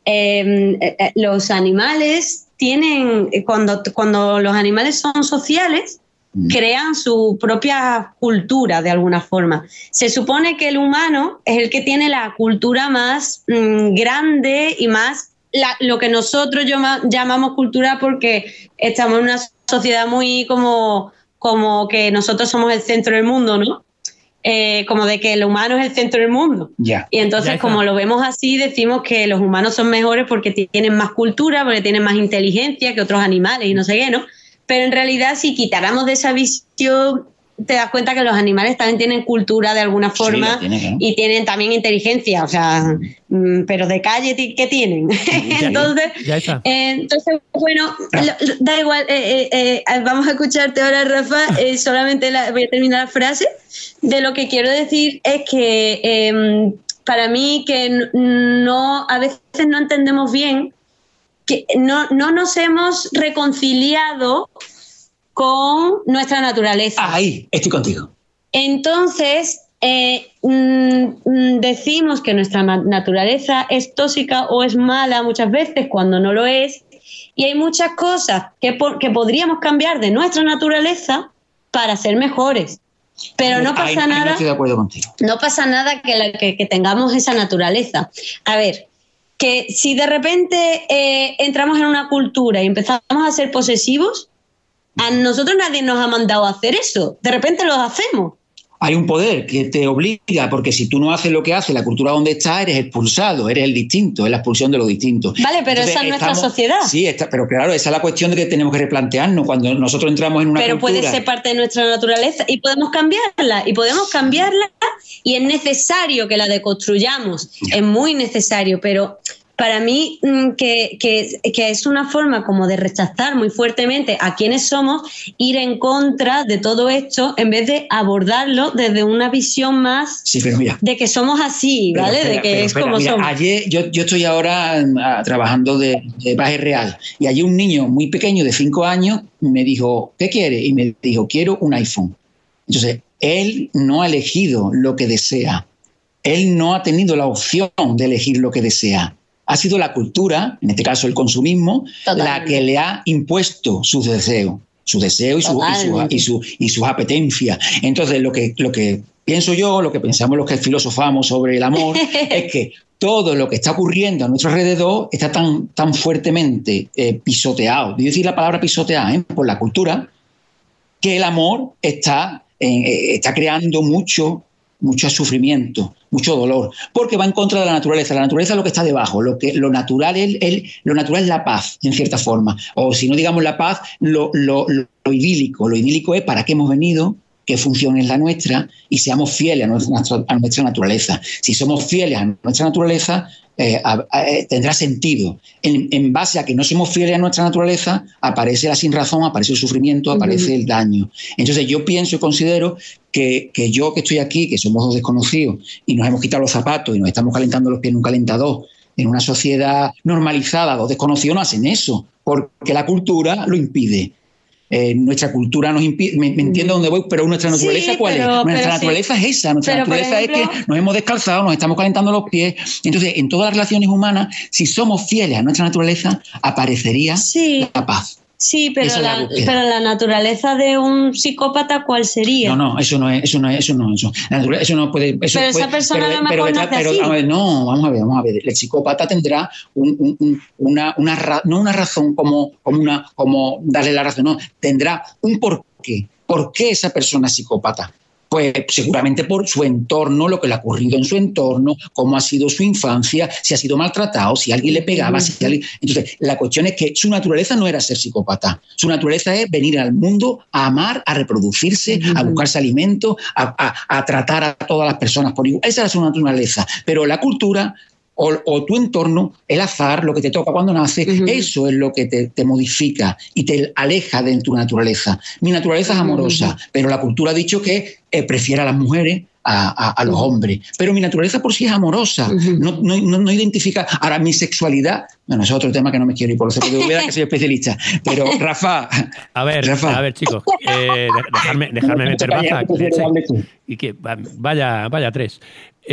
Los animales tienen... Cuando los animales son sociales, crean su propia cultura de alguna forma. Se supone que el humano es el que tiene la cultura más grande y más... lo que nosotros llamamos cultura porque estamos en una sociedad muy como que nosotros somos el centro del mundo, ¿no? Como de que el humano es el centro del mundo. Yeah. Y entonces, como lo vemos así, decimos que los humanos son mejores porque tienen más cultura, porque tienen más inteligencia que otros animales y no sé qué, ¿no? Pero en realidad, si quitáramos de esa visión, te das cuenta que los animales también tienen cultura de alguna forma y tienen también inteligencia, o sea, pero de calle, ¿qué tienen? Entonces, bueno, da igual, vamos a escucharte ahora, Rafa, solamente voy a terminar la frase. De lo que quiero decir es que para mí que a veces no entendemos bien, que no nos hemos reconciliado con nuestra naturaleza. Ahí, estoy contigo. Entonces, decimos que nuestra naturaleza es tóxica o es mala muchas veces cuando no lo es, y hay muchas cosas que podríamos cambiar de nuestra naturaleza para ser mejores. Pero no pasa nada. No estoy de acuerdo contigo. No pasa nada que tengamos esa naturaleza. A ver, que si de repente entramos en una cultura y empezamos a ser posesivos, a nosotros nadie nos ha mandado a hacer eso. De repente lo hacemos. Hay un poder que te obliga, porque si tú no haces lo que hace la cultura donde estás, eres expulsado, eres el distinto, es la expulsión de lo distinto. Vale, pero entonces, esa es nuestra sociedad. Sí, pero claro, esa es la cuestión de que tenemos que replantearnos cuando nosotros entramos en una cultura. Pero puede ser parte de nuestra naturaleza y podemos cambiarla, y es necesario que la deconstruyamos, es muy necesario, pero... Para mí, que es una forma como de rechazar muy fuertemente a quienes somos, ir en contra de todo esto, en vez de abordarlo desde una visión más de que somos así, ¿vale? Como somos. Ayer, yo estoy ahora trabajando de base real, y allí un niño muy pequeño de 5 años me dijo, ¿qué quiere? Y me dijo, quiero un iPhone. Entonces, él no ha elegido lo que desea. Él no ha tenido la opción de elegir lo que desea. Ha sido la cultura, en este caso el consumismo, la que le ha impuesto sus deseos y sus apetencias. Entonces, lo que pienso yo, lo que pensamos los que filosofamos sobre el amor, es que todo lo que está ocurriendo a nuestro alrededor está tan fuertemente pisoteado, voy a decir la palabra pisoteada, por la cultura, que el amor está creando mucho sufrimiento, mucho dolor, porque va en contra de la naturaleza. La naturaleza es lo que está debajo, lo natural es la paz, en cierta forma. O si no digamos la paz, lo idílico. Lo idílico es para qué hemos venido, qué función es la nuestra, y seamos fieles a nuestra naturaleza. Si somos fieles a nuestra naturaleza, tendrá sentido. En base a que no somos fieles a nuestra naturaleza, aparece la sinrazón, aparece el sufrimiento, aparece el daño. Entonces yo pienso y considero que yo que estoy aquí, que somos dos desconocidos, y nos hemos quitado los zapatos y nos estamos calentando los pies en un calentador, en una sociedad normalizada, dos desconocidos no hacen eso, porque la cultura lo impide. Nuestra cultura nos impide, me entiendo dónde voy, pero nuestra naturaleza, ¿cuál es? Nuestra naturaleza es esa, nuestra naturaleza es que nos hemos descalzado, nos estamos calentando los pies. Entonces, en todas las relaciones humanas, si somos fieles a nuestra naturaleza, aparecería la paz. Sí, pero la naturaleza de un psicópata, ¿cuál sería? No, eso no es. Eso no puede. Pero esa persona a lo mejor nace así. Vamos a ver. El psicópata tendrá no una razón como darle la razón, no. Tendrá un porqué. ¿Por qué esa persona es psicópata? Pues seguramente por su entorno, lo que le ha ocurrido en su entorno, cómo ha sido su infancia, si ha sido maltratado, si alguien le pegaba, Entonces, la cuestión es que su naturaleza no era ser psicópata. Su naturaleza es venir al mundo a amar, a reproducirse, a buscarse alimento, a tratar a todas las personas por igual. Esa era su naturaleza. Pero la cultura o tu entorno, el azar, lo que te toca cuando naces, eso es lo que te modifica y te aleja de tu naturaleza. Mi naturaleza es amorosa, pero la cultura ha dicho que prefiere a las mujeres a los hombres. Pero mi naturaleza por sí es amorosa, no identifica. Ahora, mi sexualidad, bueno, es otro tema que no me quiero ir por eso, porque voy a que soy especialista. Pero, Rafa... A ver, chicos, dejarme meter baza. Y que vaya tres.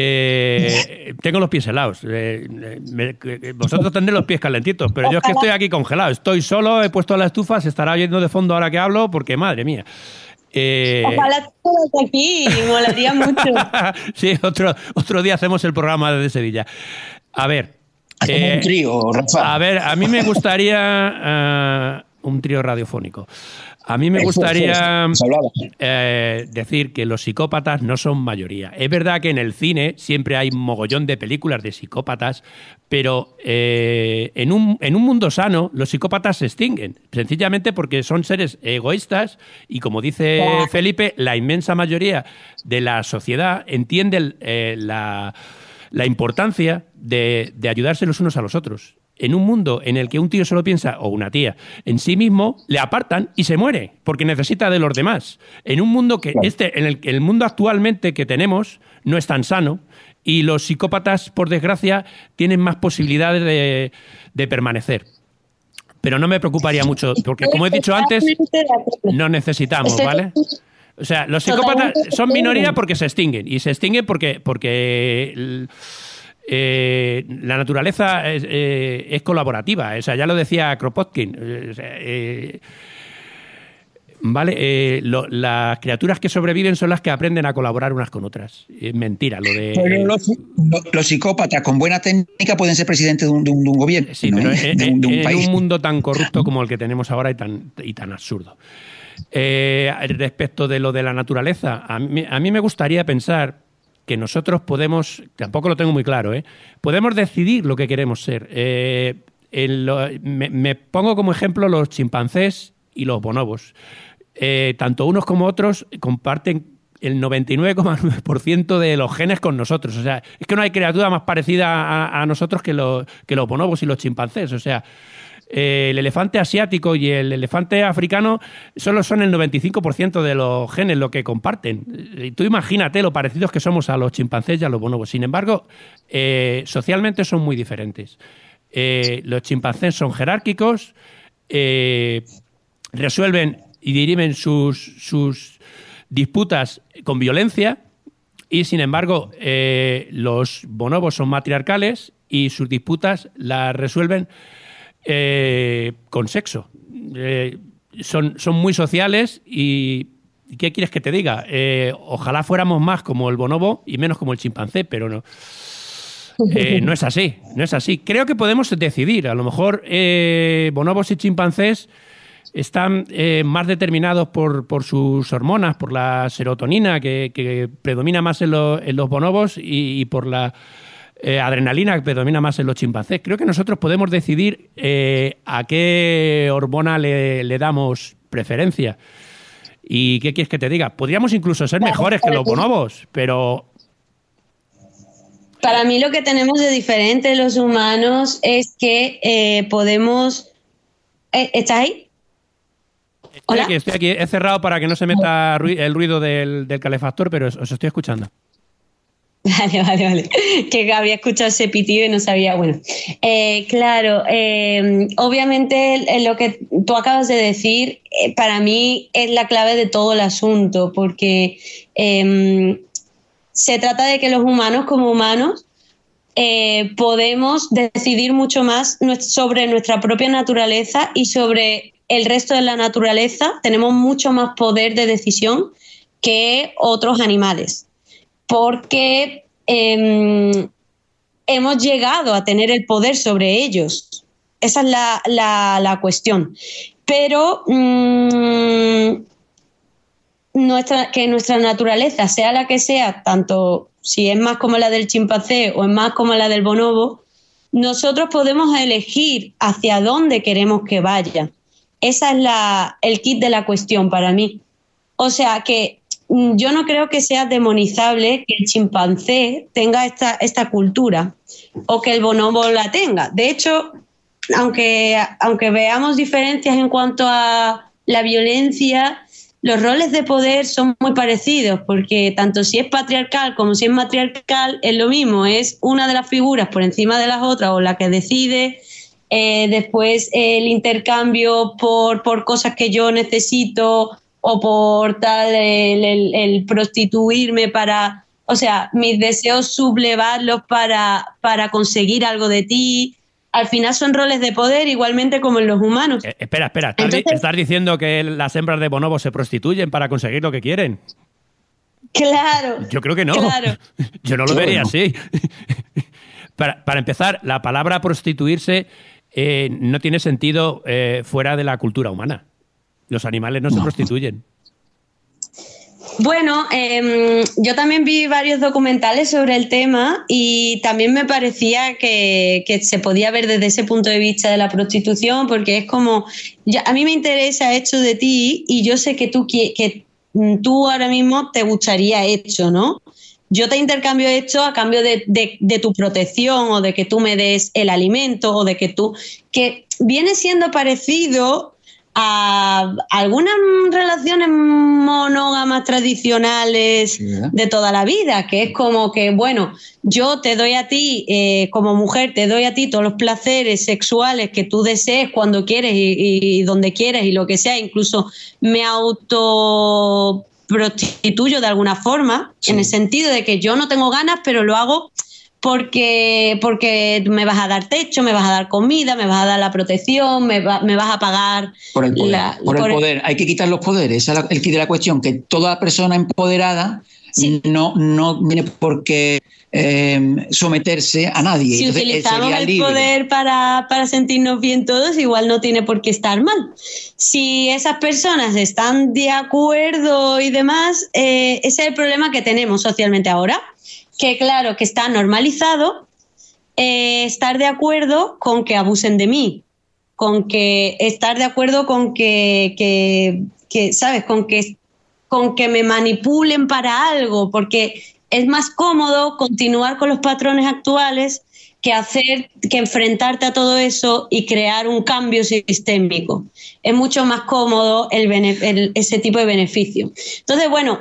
Tengo los pies helados. Vosotros tendréis los pies calentitos, pero yo es que estoy aquí congelado. Estoy solo, he puesto la estufa, se estará oyendo de fondo ahora que hablo, porque madre mía. Ojalá tú aquí, molaría mucho. Sí, otro día hacemos el programa desde Sevilla. A ver. Hacemos un trío, Rafa. A ver, a mí me gustaría un trío radiofónico. A mí me gustaría decir que los psicópatas no son mayoría. Es verdad que en el cine siempre hay un mogollón de películas de psicópatas, pero en un mundo sano los psicópatas se extinguen, sencillamente porque son seres egoístas y, como dice Felipe, la inmensa mayoría de la sociedad entiende la importancia de ayudarse los unos a los otros. En un mundo en el que un tío solo piensa, o una tía, en sí mismo, le apartan y se muere, porque necesita de los demás. En un mundo en el mundo actualmente que tenemos no es tan sano, y los psicópatas, por desgracia, tienen más posibilidades de permanecer. Pero no me preocuparía mucho, porque, como he dicho antes, no necesitamos, ¿vale? O sea, los psicópatas son minoría porque se extinguen, y se extinguen porque la naturaleza es colaborativa. O sea, ya lo decía Kropotkin. Las criaturas que sobreviven son las que aprenden a colaborar unas con otras. Es mentira lo de... Pero los psicópatas con buena técnica pueden ser presidentes de un gobierno. Sí, pero en un mundo tan corrupto como el que tenemos ahora y tan absurdo. Respecto de lo de la naturaleza, a mí me gustaría pensar que nosotros podemos, tampoco lo tengo muy claro, podemos decidir lo que queremos ser. Me pongo como ejemplo los chimpancés y los bonobos. Tanto unos como otros comparten el 99,9% de los genes con nosotros. O sea, es que no hay criatura más parecida a nosotros que los bonobos y los chimpancés. O sea, el elefante asiático y el elefante africano solo son el 95% de los genes lo que comparten. Y tú imagínate lo parecidos que somos a los chimpancés y a los bonobos. Sin embargo, socialmente son muy diferentes. Los chimpancés son jerárquicos, resuelven y dirimen sus disputas con violencia, y sin embargo los bonobos son matriarcales y sus disputas las resuelven con sexo. Son muy sociales y ¿qué quieres que te diga? Ojalá fuéramos más como el bonobo y menos como el chimpancé, pero no. No es así, no es así. Creo que podemos decidir. A lo mejor bonobos y chimpancés están más determinados por sus hormonas, por la serotonina que predomina más en los bonobos y por la adrenalina que predomina más en los chimpancés. Creo que nosotros podemos decidir a qué hormona le damos preferencia. ¿Y qué quieres que te diga? Podríamos incluso ser mejores que los bonobos, pero... Para mí lo que tenemos de diferente los humanos es que podemos... ¿Estás ahí? Estoy aquí. He cerrado para que no se meta el ruido del calefactor, pero os estoy escuchando. Vale. Que había escuchado ese pitido y no sabía. Bueno, claro, obviamente lo que tú acabas de decir para mí es la clave de todo el asunto, porque se trata de que los humanos como humanos podemos decidir mucho más sobre nuestra propia naturaleza y sobre el resto de la naturaleza. Tenemos mucho más poder de decisión que otros animales, porque hemos llegado a tener el poder sobre ellos. Esa es la cuestión. Pero que nuestra naturaleza sea la que sea, tanto si es más como la del chimpancé o es más como la del bonobo, nosotros podemos elegir hacia dónde queremos que vaya. Esa es el kit de la cuestión para mí. O sea que yo no creo que sea demonizable que el chimpancé tenga esta cultura o que el bonobo la tenga. De hecho, aunque veamos diferencias en cuanto a la violencia, los roles de poder son muy parecidos, porque tanto si es patriarcal como si es matriarcal es lo mismo, es una de las figuras por encima de las otras o la que decide. Después el intercambio por cosas que yo necesito o por tal el prostituirme para, o sea, mis deseos sublevarlos para conseguir algo de ti. Al final son roles de poder igualmente como en los humanos. Espera. ¿Estás diciendo que las hembras de bonobo se prostituyen para conseguir lo que quieren? Claro. Yo creo que no. Claro. Yo no lo vería así. Para empezar, la palabra prostituirse no tiene sentido fuera de la cultura humana. Los animales no se prostituyen. Bueno, yo también vi varios documentales sobre el tema y también me parecía que se podía ver desde ese punto de vista de la prostitución, porque es como, a mí me interesa hecho de ti y yo sé que tú ahora mismo te gustaría hecho, ¿no? Yo te intercambio hecho a cambio de tu protección o de que tú me des el alimento o de que viene siendo parecido a algunas relaciones monógamas tradicionales de toda la vida, que es como que, bueno, yo te doy a ti, como mujer, te doy a ti todos los placeres sexuales que tú desees cuando quieres y donde quieres y lo que sea, incluso me autoprostituyo de alguna forma, en el sentido de que yo no tengo ganas, pero lo hago porque me vas a dar techo, me vas a dar comida, me vas a dar la protección, me vas a pagar... Por el poder. Por el poder. Hay que quitar los poderes. Esa es el kit de la cuestión, que toda persona empoderada no tiene por qué someterse a nadie. Si entonces, utilizamos sería el libre. poder para sentirnos bien todos, igual no tiene por qué estar mal. Si esas personas están de acuerdo y demás, ese es el problema que tenemos socialmente ahora. Que claro, que está normalizado estar de acuerdo con que abusen de mí, con que estar de acuerdo con que ¿sabes? Con que me manipulen para algo, porque es más cómodo continuar con los patrones actuales que enfrentarte a todo eso y crear un cambio sistémico. Es mucho más cómodo ese tipo de beneficio. Entonces, bueno,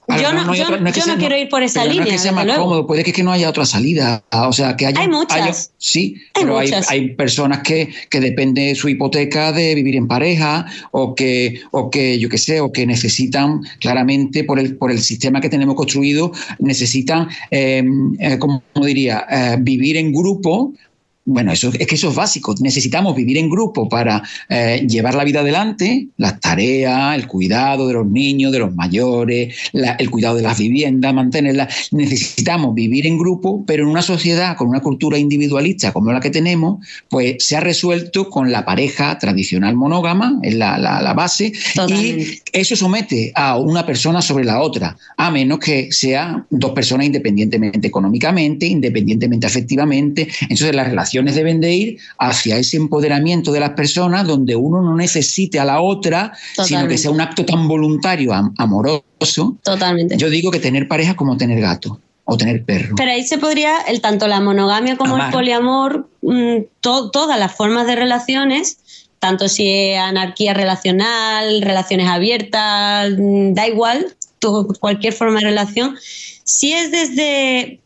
Yo no quiero ir por esa línea. No es que sea más cómodo, puede que no haya otra salida. O sea, que haya. Hay muchas. Sí, pero hay personas que depende de su hipoteca de vivir en pareja o que yo qué sé, o que necesitan claramente por el sistema que tenemos construido, necesitan, ¿cómo diría? Vivir en grupo. Bueno, eso es básico. Necesitamos vivir en grupo para llevar la vida adelante, las tareas, el cuidado de los niños, de los mayores, el cuidado de las viviendas, mantenerlas. Necesitamos vivir en grupo, pero en una sociedad con una cultura individualista como la que tenemos, pues se ha resuelto con la pareja tradicional monógama, es la base. Totalmente. Y eso somete a una persona sobre la otra, a menos que sean dos personas independientemente económicamente, independientemente afectivamente. Entonces las relaciones deben de ir hacia ese empoderamiento de las personas donde uno no necesite a la otra, sino que sea un acto tan voluntario, amoroso. Totalmente. Yo digo que tener pareja es como tener gato o tener perro. Pero ahí se podría, tanto la monogamia como el poliamor, todas las formas de relaciones, tanto si es anarquía relacional, relaciones abiertas, da igual, cualquier forma de relación, si es desde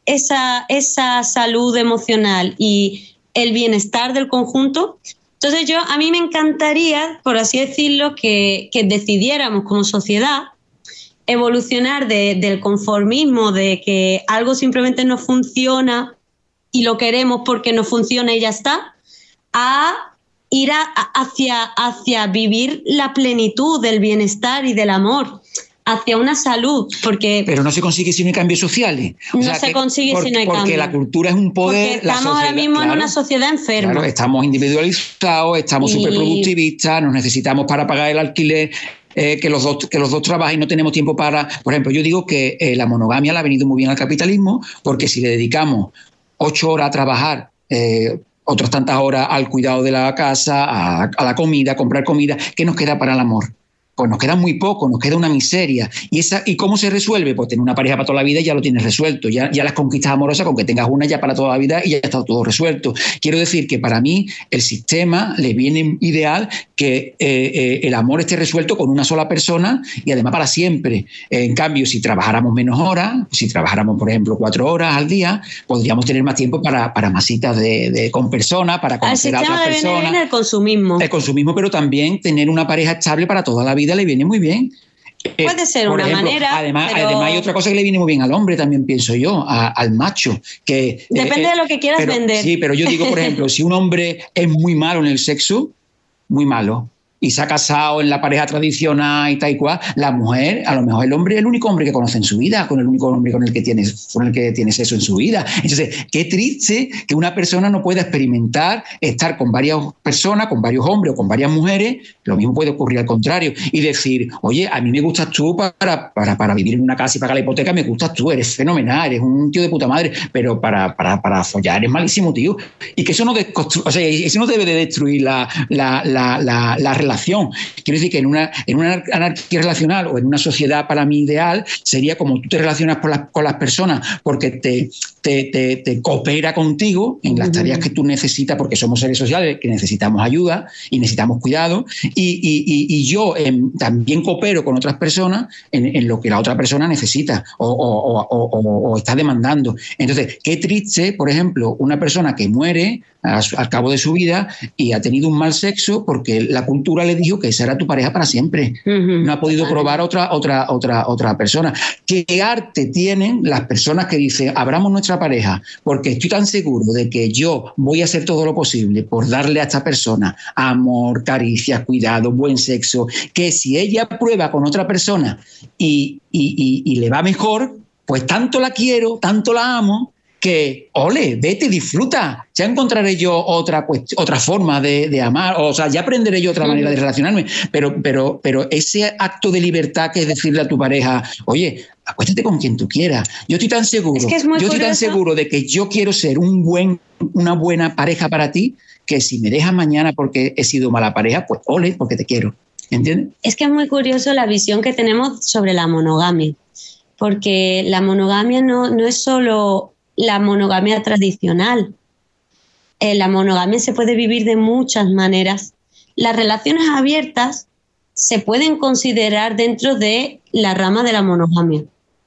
esa salud emocional y el bienestar del conjunto. Entonces a mí me encantaría, por así decirlo, que decidiéramos como sociedad evolucionar del conformismo, de que algo simplemente no funciona y lo queremos porque no funciona y ya está, a ir hacia vivir la plenitud del bienestar y del amor, hacia una salud, porque... Pero no se consigue si no hay cambios sociales. No se consigue si no hay cambios. Porque la cultura es un poder... Porque estamos ahora mismo en una sociedad enferma. Claro, estamos individualizados, estamos superproductivistas, nos necesitamos para pagar el alquiler, que los dos trabajan y no tenemos tiempo para... Por ejemplo, yo digo que la monogamia le ha venido muy bien al capitalismo, porque si le dedicamos 8 horas a trabajar... otras tantas horas al cuidado de la casa, a la comida, a comprar comida, ¿qué nos queda para el amor? Pues nos queda muy poco, nos queda una miseria. ¿Y cómo se resuelve? Pues tener una pareja para toda la vida y ya lo tienes resuelto. Ya las conquistas amorosas, con que tengas una ya para toda la vida y ya está todo resuelto. Quiero decir que para mí el sistema le viene ideal que el amor esté resuelto con una sola persona y además para siempre. En cambio, si trabajáramos menos horas, si trabajáramos, por ejemplo, 4 horas al día, podríamos tener más tiempo para masitas con personas, para conocer a otras personas. El sistema le viene el consumismo. El consumismo, pero también tener una pareja estable para toda la vida le viene muy bien. Puede ser una manera. Además hay otra cosa que le viene muy bien al hombre, también pienso yo, al macho. Que, depende de lo que quieras vender. Sí, pero yo digo, por ejemplo, si un hombre es muy malo en el sexo, muy malo, y se ha casado en la pareja tradicional y tal y cual, la mujer, a lo mejor el hombre es el único hombre que conoce en su vida, con el único hombre con el que tiene sexo en su vida. Entonces, qué triste que una persona no pueda experimentar estar con varias personas, con varios hombres o con varias mujeres. Lo mismo puede ocurrir al contrario, y decir, oye, a mí me gustas tú para vivir en una casa y pagar la hipoteca, me gustas tú, eres fenomenal, eres un tío de puta madre, pero para follar eres malísimo, tío. Y que eso no debe de destruir la relación. Quiero decir que en una anarquía relacional o en una sociedad para mí ideal sería como tú te relacionas con las personas porque te coopera contigo en las tareas que tú necesitas, porque somos seres sociales que necesitamos ayuda y necesitamos cuidado, y yo también coopero con otras personas en lo que la otra persona necesita o está demandando. Entonces, qué triste, por ejemplo, una persona que muere al cabo de su vida y ha tenido un mal sexo porque la cultura le dijo que esa era tu pareja para siempre. No ha podido probar otra persona. ¿Qué arte tienen las personas que dicen, abramos nuestra pareja porque estoy tan seguro de que yo voy a hacer todo lo posible por darle a esta persona amor, caricias, cuidado, buen sexo, que si ella prueba con otra persona y le va mejor, pues tanto la quiero, tanto la amo, que, ole, vete, disfruta, ya encontraré yo otra forma de amar, o sea, ya aprenderé yo otra manera de relacionarme, pero ese acto de libertad que es decirle a tu pareja, oye, acuéstate con quien tú quieras. Yo estoy tan seguro de que yo quiero ser una buena pareja para ti, que si me dejas mañana porque he sido mala pareja, pues ole, porque te quiero. ¿Entiendes? Es que es muy curioso la visión que tenemos sobre la monogamia, porque la monogamia no es solo la monogamia tradicional. La monogamia se puede vivir de muchas maneras. Las relaciones abiertas se pueden considerar dentro de la rama de la monogamia.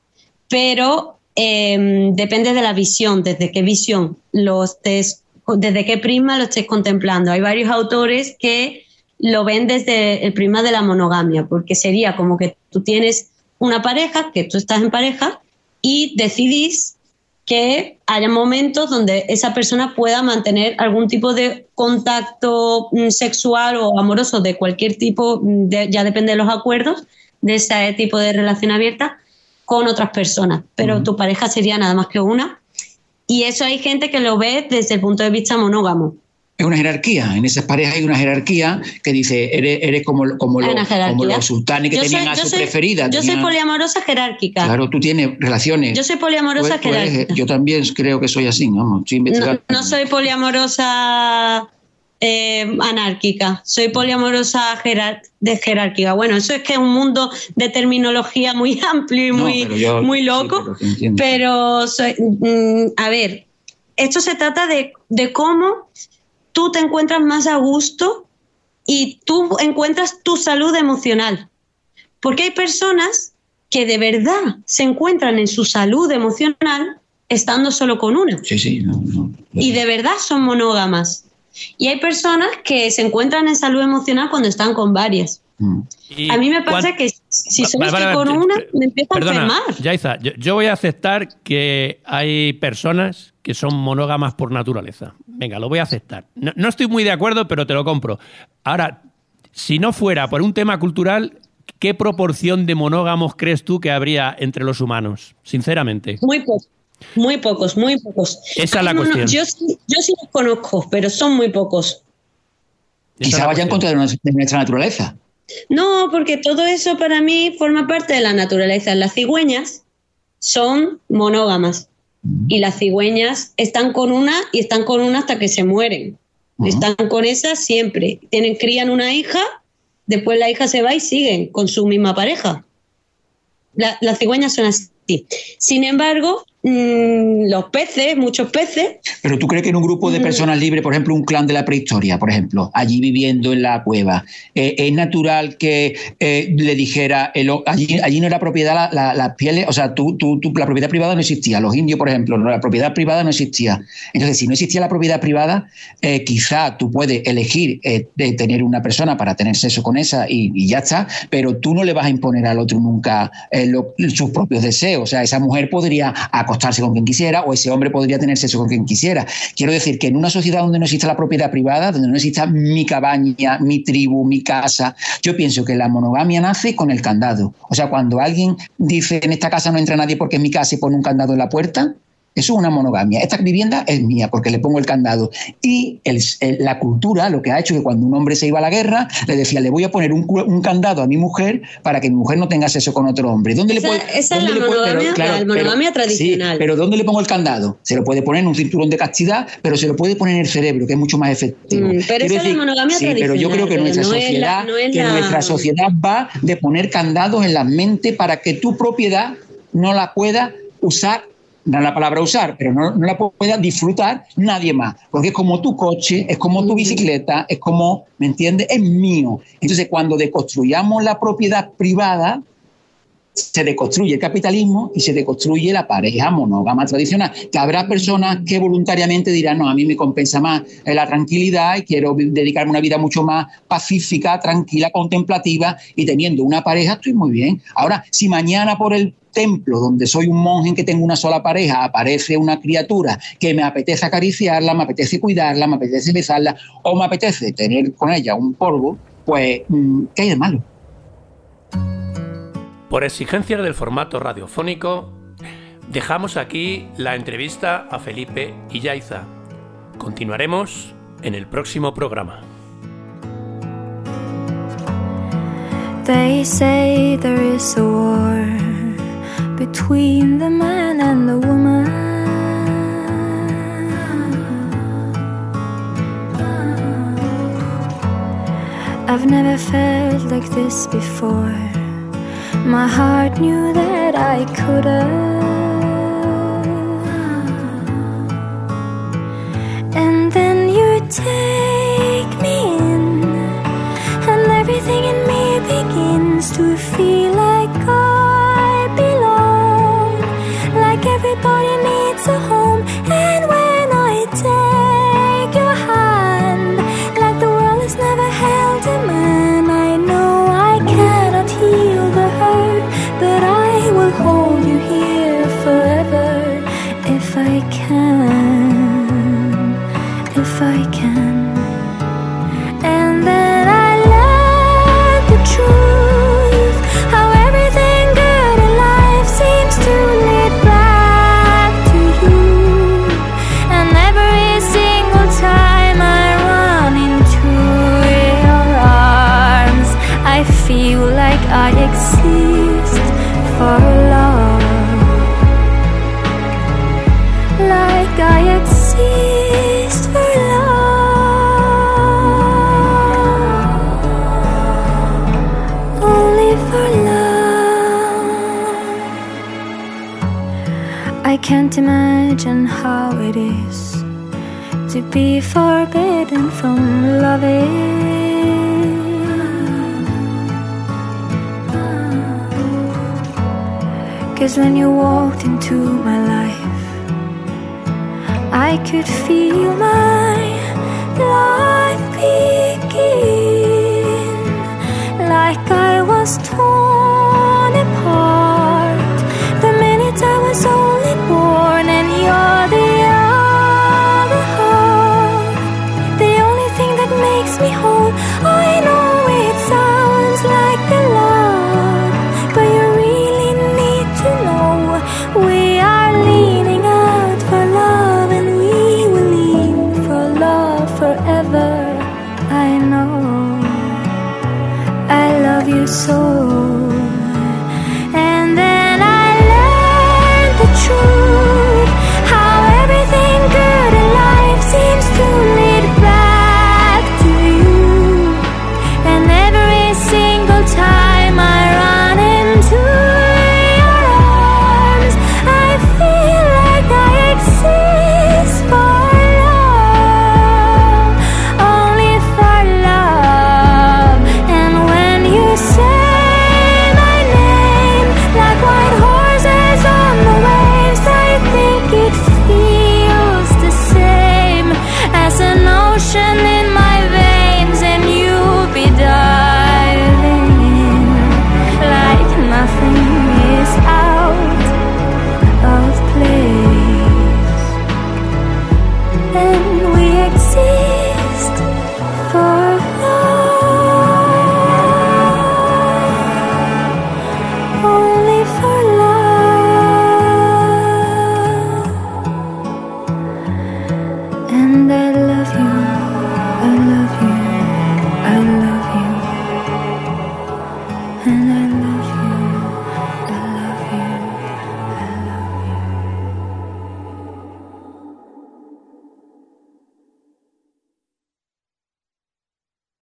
pero depende de la visión, desde qué visión desde qué prisma lo estés contemplando. Hay varios autores que lo ven desde el prisma de la monogamia, porque sería como que tú tienes una pareja, que tú estás en pareja, y decidís que haya momentos donde esa persona pueda mantener algún tipo de contacto sexual o amoroso de cualquier tipo, ya depende de los acuerdos de ese tipo de relación abierta, con otras personas. Pero tu pareja sería nada más que una. Y eso hay gente que lo ve desde el punto de vista monógamo. Es una jerarquía. En esas parejas hay una jerarquía que dice, eres como los sultanes que tenían a su preferida. Yo soy poliamorosa jerárquica. Claro, tú tienes relaciones. Yo soy poliamorosa jerárquica. Yo también creo que soy así, ¿no? No soy poliamorosa anárquica, soy poliamorosa jerárquica. Bueno, eso es que es un mundo de terminología muy amplio y muy loco, pero a ver, esto se trata de cómo tú te encuentras más a gusto y tú encuentras tu salud emocional. Porque hay personas que de verdad se encuentran en su salud emocional estando solo con una. Sí. Y de verdad son monógamas. Y hay personas que se encuentran en salud emocional cuando están con varias. A mí me pasa que si solo estoy con una, me empiezo a enfermar. Yaiza, yo voy a aceptar que hay personas que son monógamas por naturaleza. Venga, lo voy a aceptar. No estoy muy de acuerdo, pero te lo compro. Ahora, si no fuera por un tema cultural, ¿qué proporción de monógamos crees tú que habría entre los humanos? Sinceramente. Muy pocos. Esa es la cuestión. Yo sí los conozco, pero son muy pocos. Quizá vayan contra de nuestra naturaleza. No, porque todo eso para mí forma parte de la naturaleza. Las cigüeñas son monógamas y las cigüeñas están con una y están con una hasta que se mueren. Están con esa siempre. Crían una hija, después la hija se va y siguen con su misma pareja. Las cigüeñas son así. Sin embargo, los peces, muchos peces... Pero ¿tú crees que en un grupo de personas libres, por ejemplo, un clan de la prehistoria, por ejemplo, allí viviendo en la cueva, es natural que le dijera... allí no era propiedad las pieles, o sea, la propiedad privada no existía. Los indios, por ejemplo, la propiedad privada no existía. Entonces, si no existía la propiedad privada, quizá tú puedes elegir tener una persona para tener sexo con esa y ya está, pero tú no le vas a imponer al otro nunca sus propios deseos. O sea, esa mujer podría acostarse con quien quisiera o ese hombre podría tener sexo con quien quisiera. Quiero decir que en una sociedad donde no exista la propiedad privada, donde no exista mi cabaña, mi tribu, mi casa, yo pienso que la monogamia nace con el candado. O sea, cuando alguien dice en esta casa no entra nadie porque es mi casa y pone un candado en la puerta, eso es una monogamia. Esta vivienda es mía porque le pongo el candado. Y la cultura lo que ha hecho es que cuando un hombre se iba a la guerra, le decía, le voy a poner un candado a mi mujer para que mi mujer no tenga sexo con otro hombre. Esa es la monogamia tradicional. Sí, pero ¿dónde le pongo el candado? Se lo puede poner en un cinturón de castidad, pero se lo puede poner en el cerebro, que es mucho más efectivo. Pero esa es la monogamia tradicional. Pero yo creo que nuestra sociedad va de poner candados en la mente para que tu propiedad no la pueda usar. No la palabra usar, pero no la pueda disfrutar nadie más, porque es como tu coche, es como tu bicicleta, es como, ¿me entiendes? Es mío. Entonces, cuando deconstruyamos la propiedad privada, se deconstruye el capitalismo y se deconstruye la pareja monógama tradicional. Que habrá personas que voluntariamente dirán, no, a mí me compensa más la tranquilidad y quiero dedicarme a una vida mucho más pacífica, tranquila, contemplativa, y teniendo una pareja estoy muy bien. Ahora, si mañana por el templo donde soy un monje en que tengo una sola pareja aparece una criatura que me apetece acariciarla, me apetece cuidarla, me apetece besarla o me apetece tener con ella un polvo, pues ¿qué hay de malo? Por exigencias del formato radiofónico, dejamos aquí la entrevista a Felipe y Yaiza. Continuaremos en el próximo programa. They say there is a war between the man and the woman. I've never felt like this before. My heart knew that I could've. And then you take me in, and everything in me begins to feel like I belong. like I exist for love, like I exist for love, only for love. I can't imagine how it is to be forbidden from loving. 'Cause when you walked into my life, I could feel my life begin, like I was torn apart the minute I was only born. And you're the other half, the only thing that makes me whole. I know it sounds like a lot, but you really need to know we are leaning out for love, and we will lean for love forever. I know I love you so.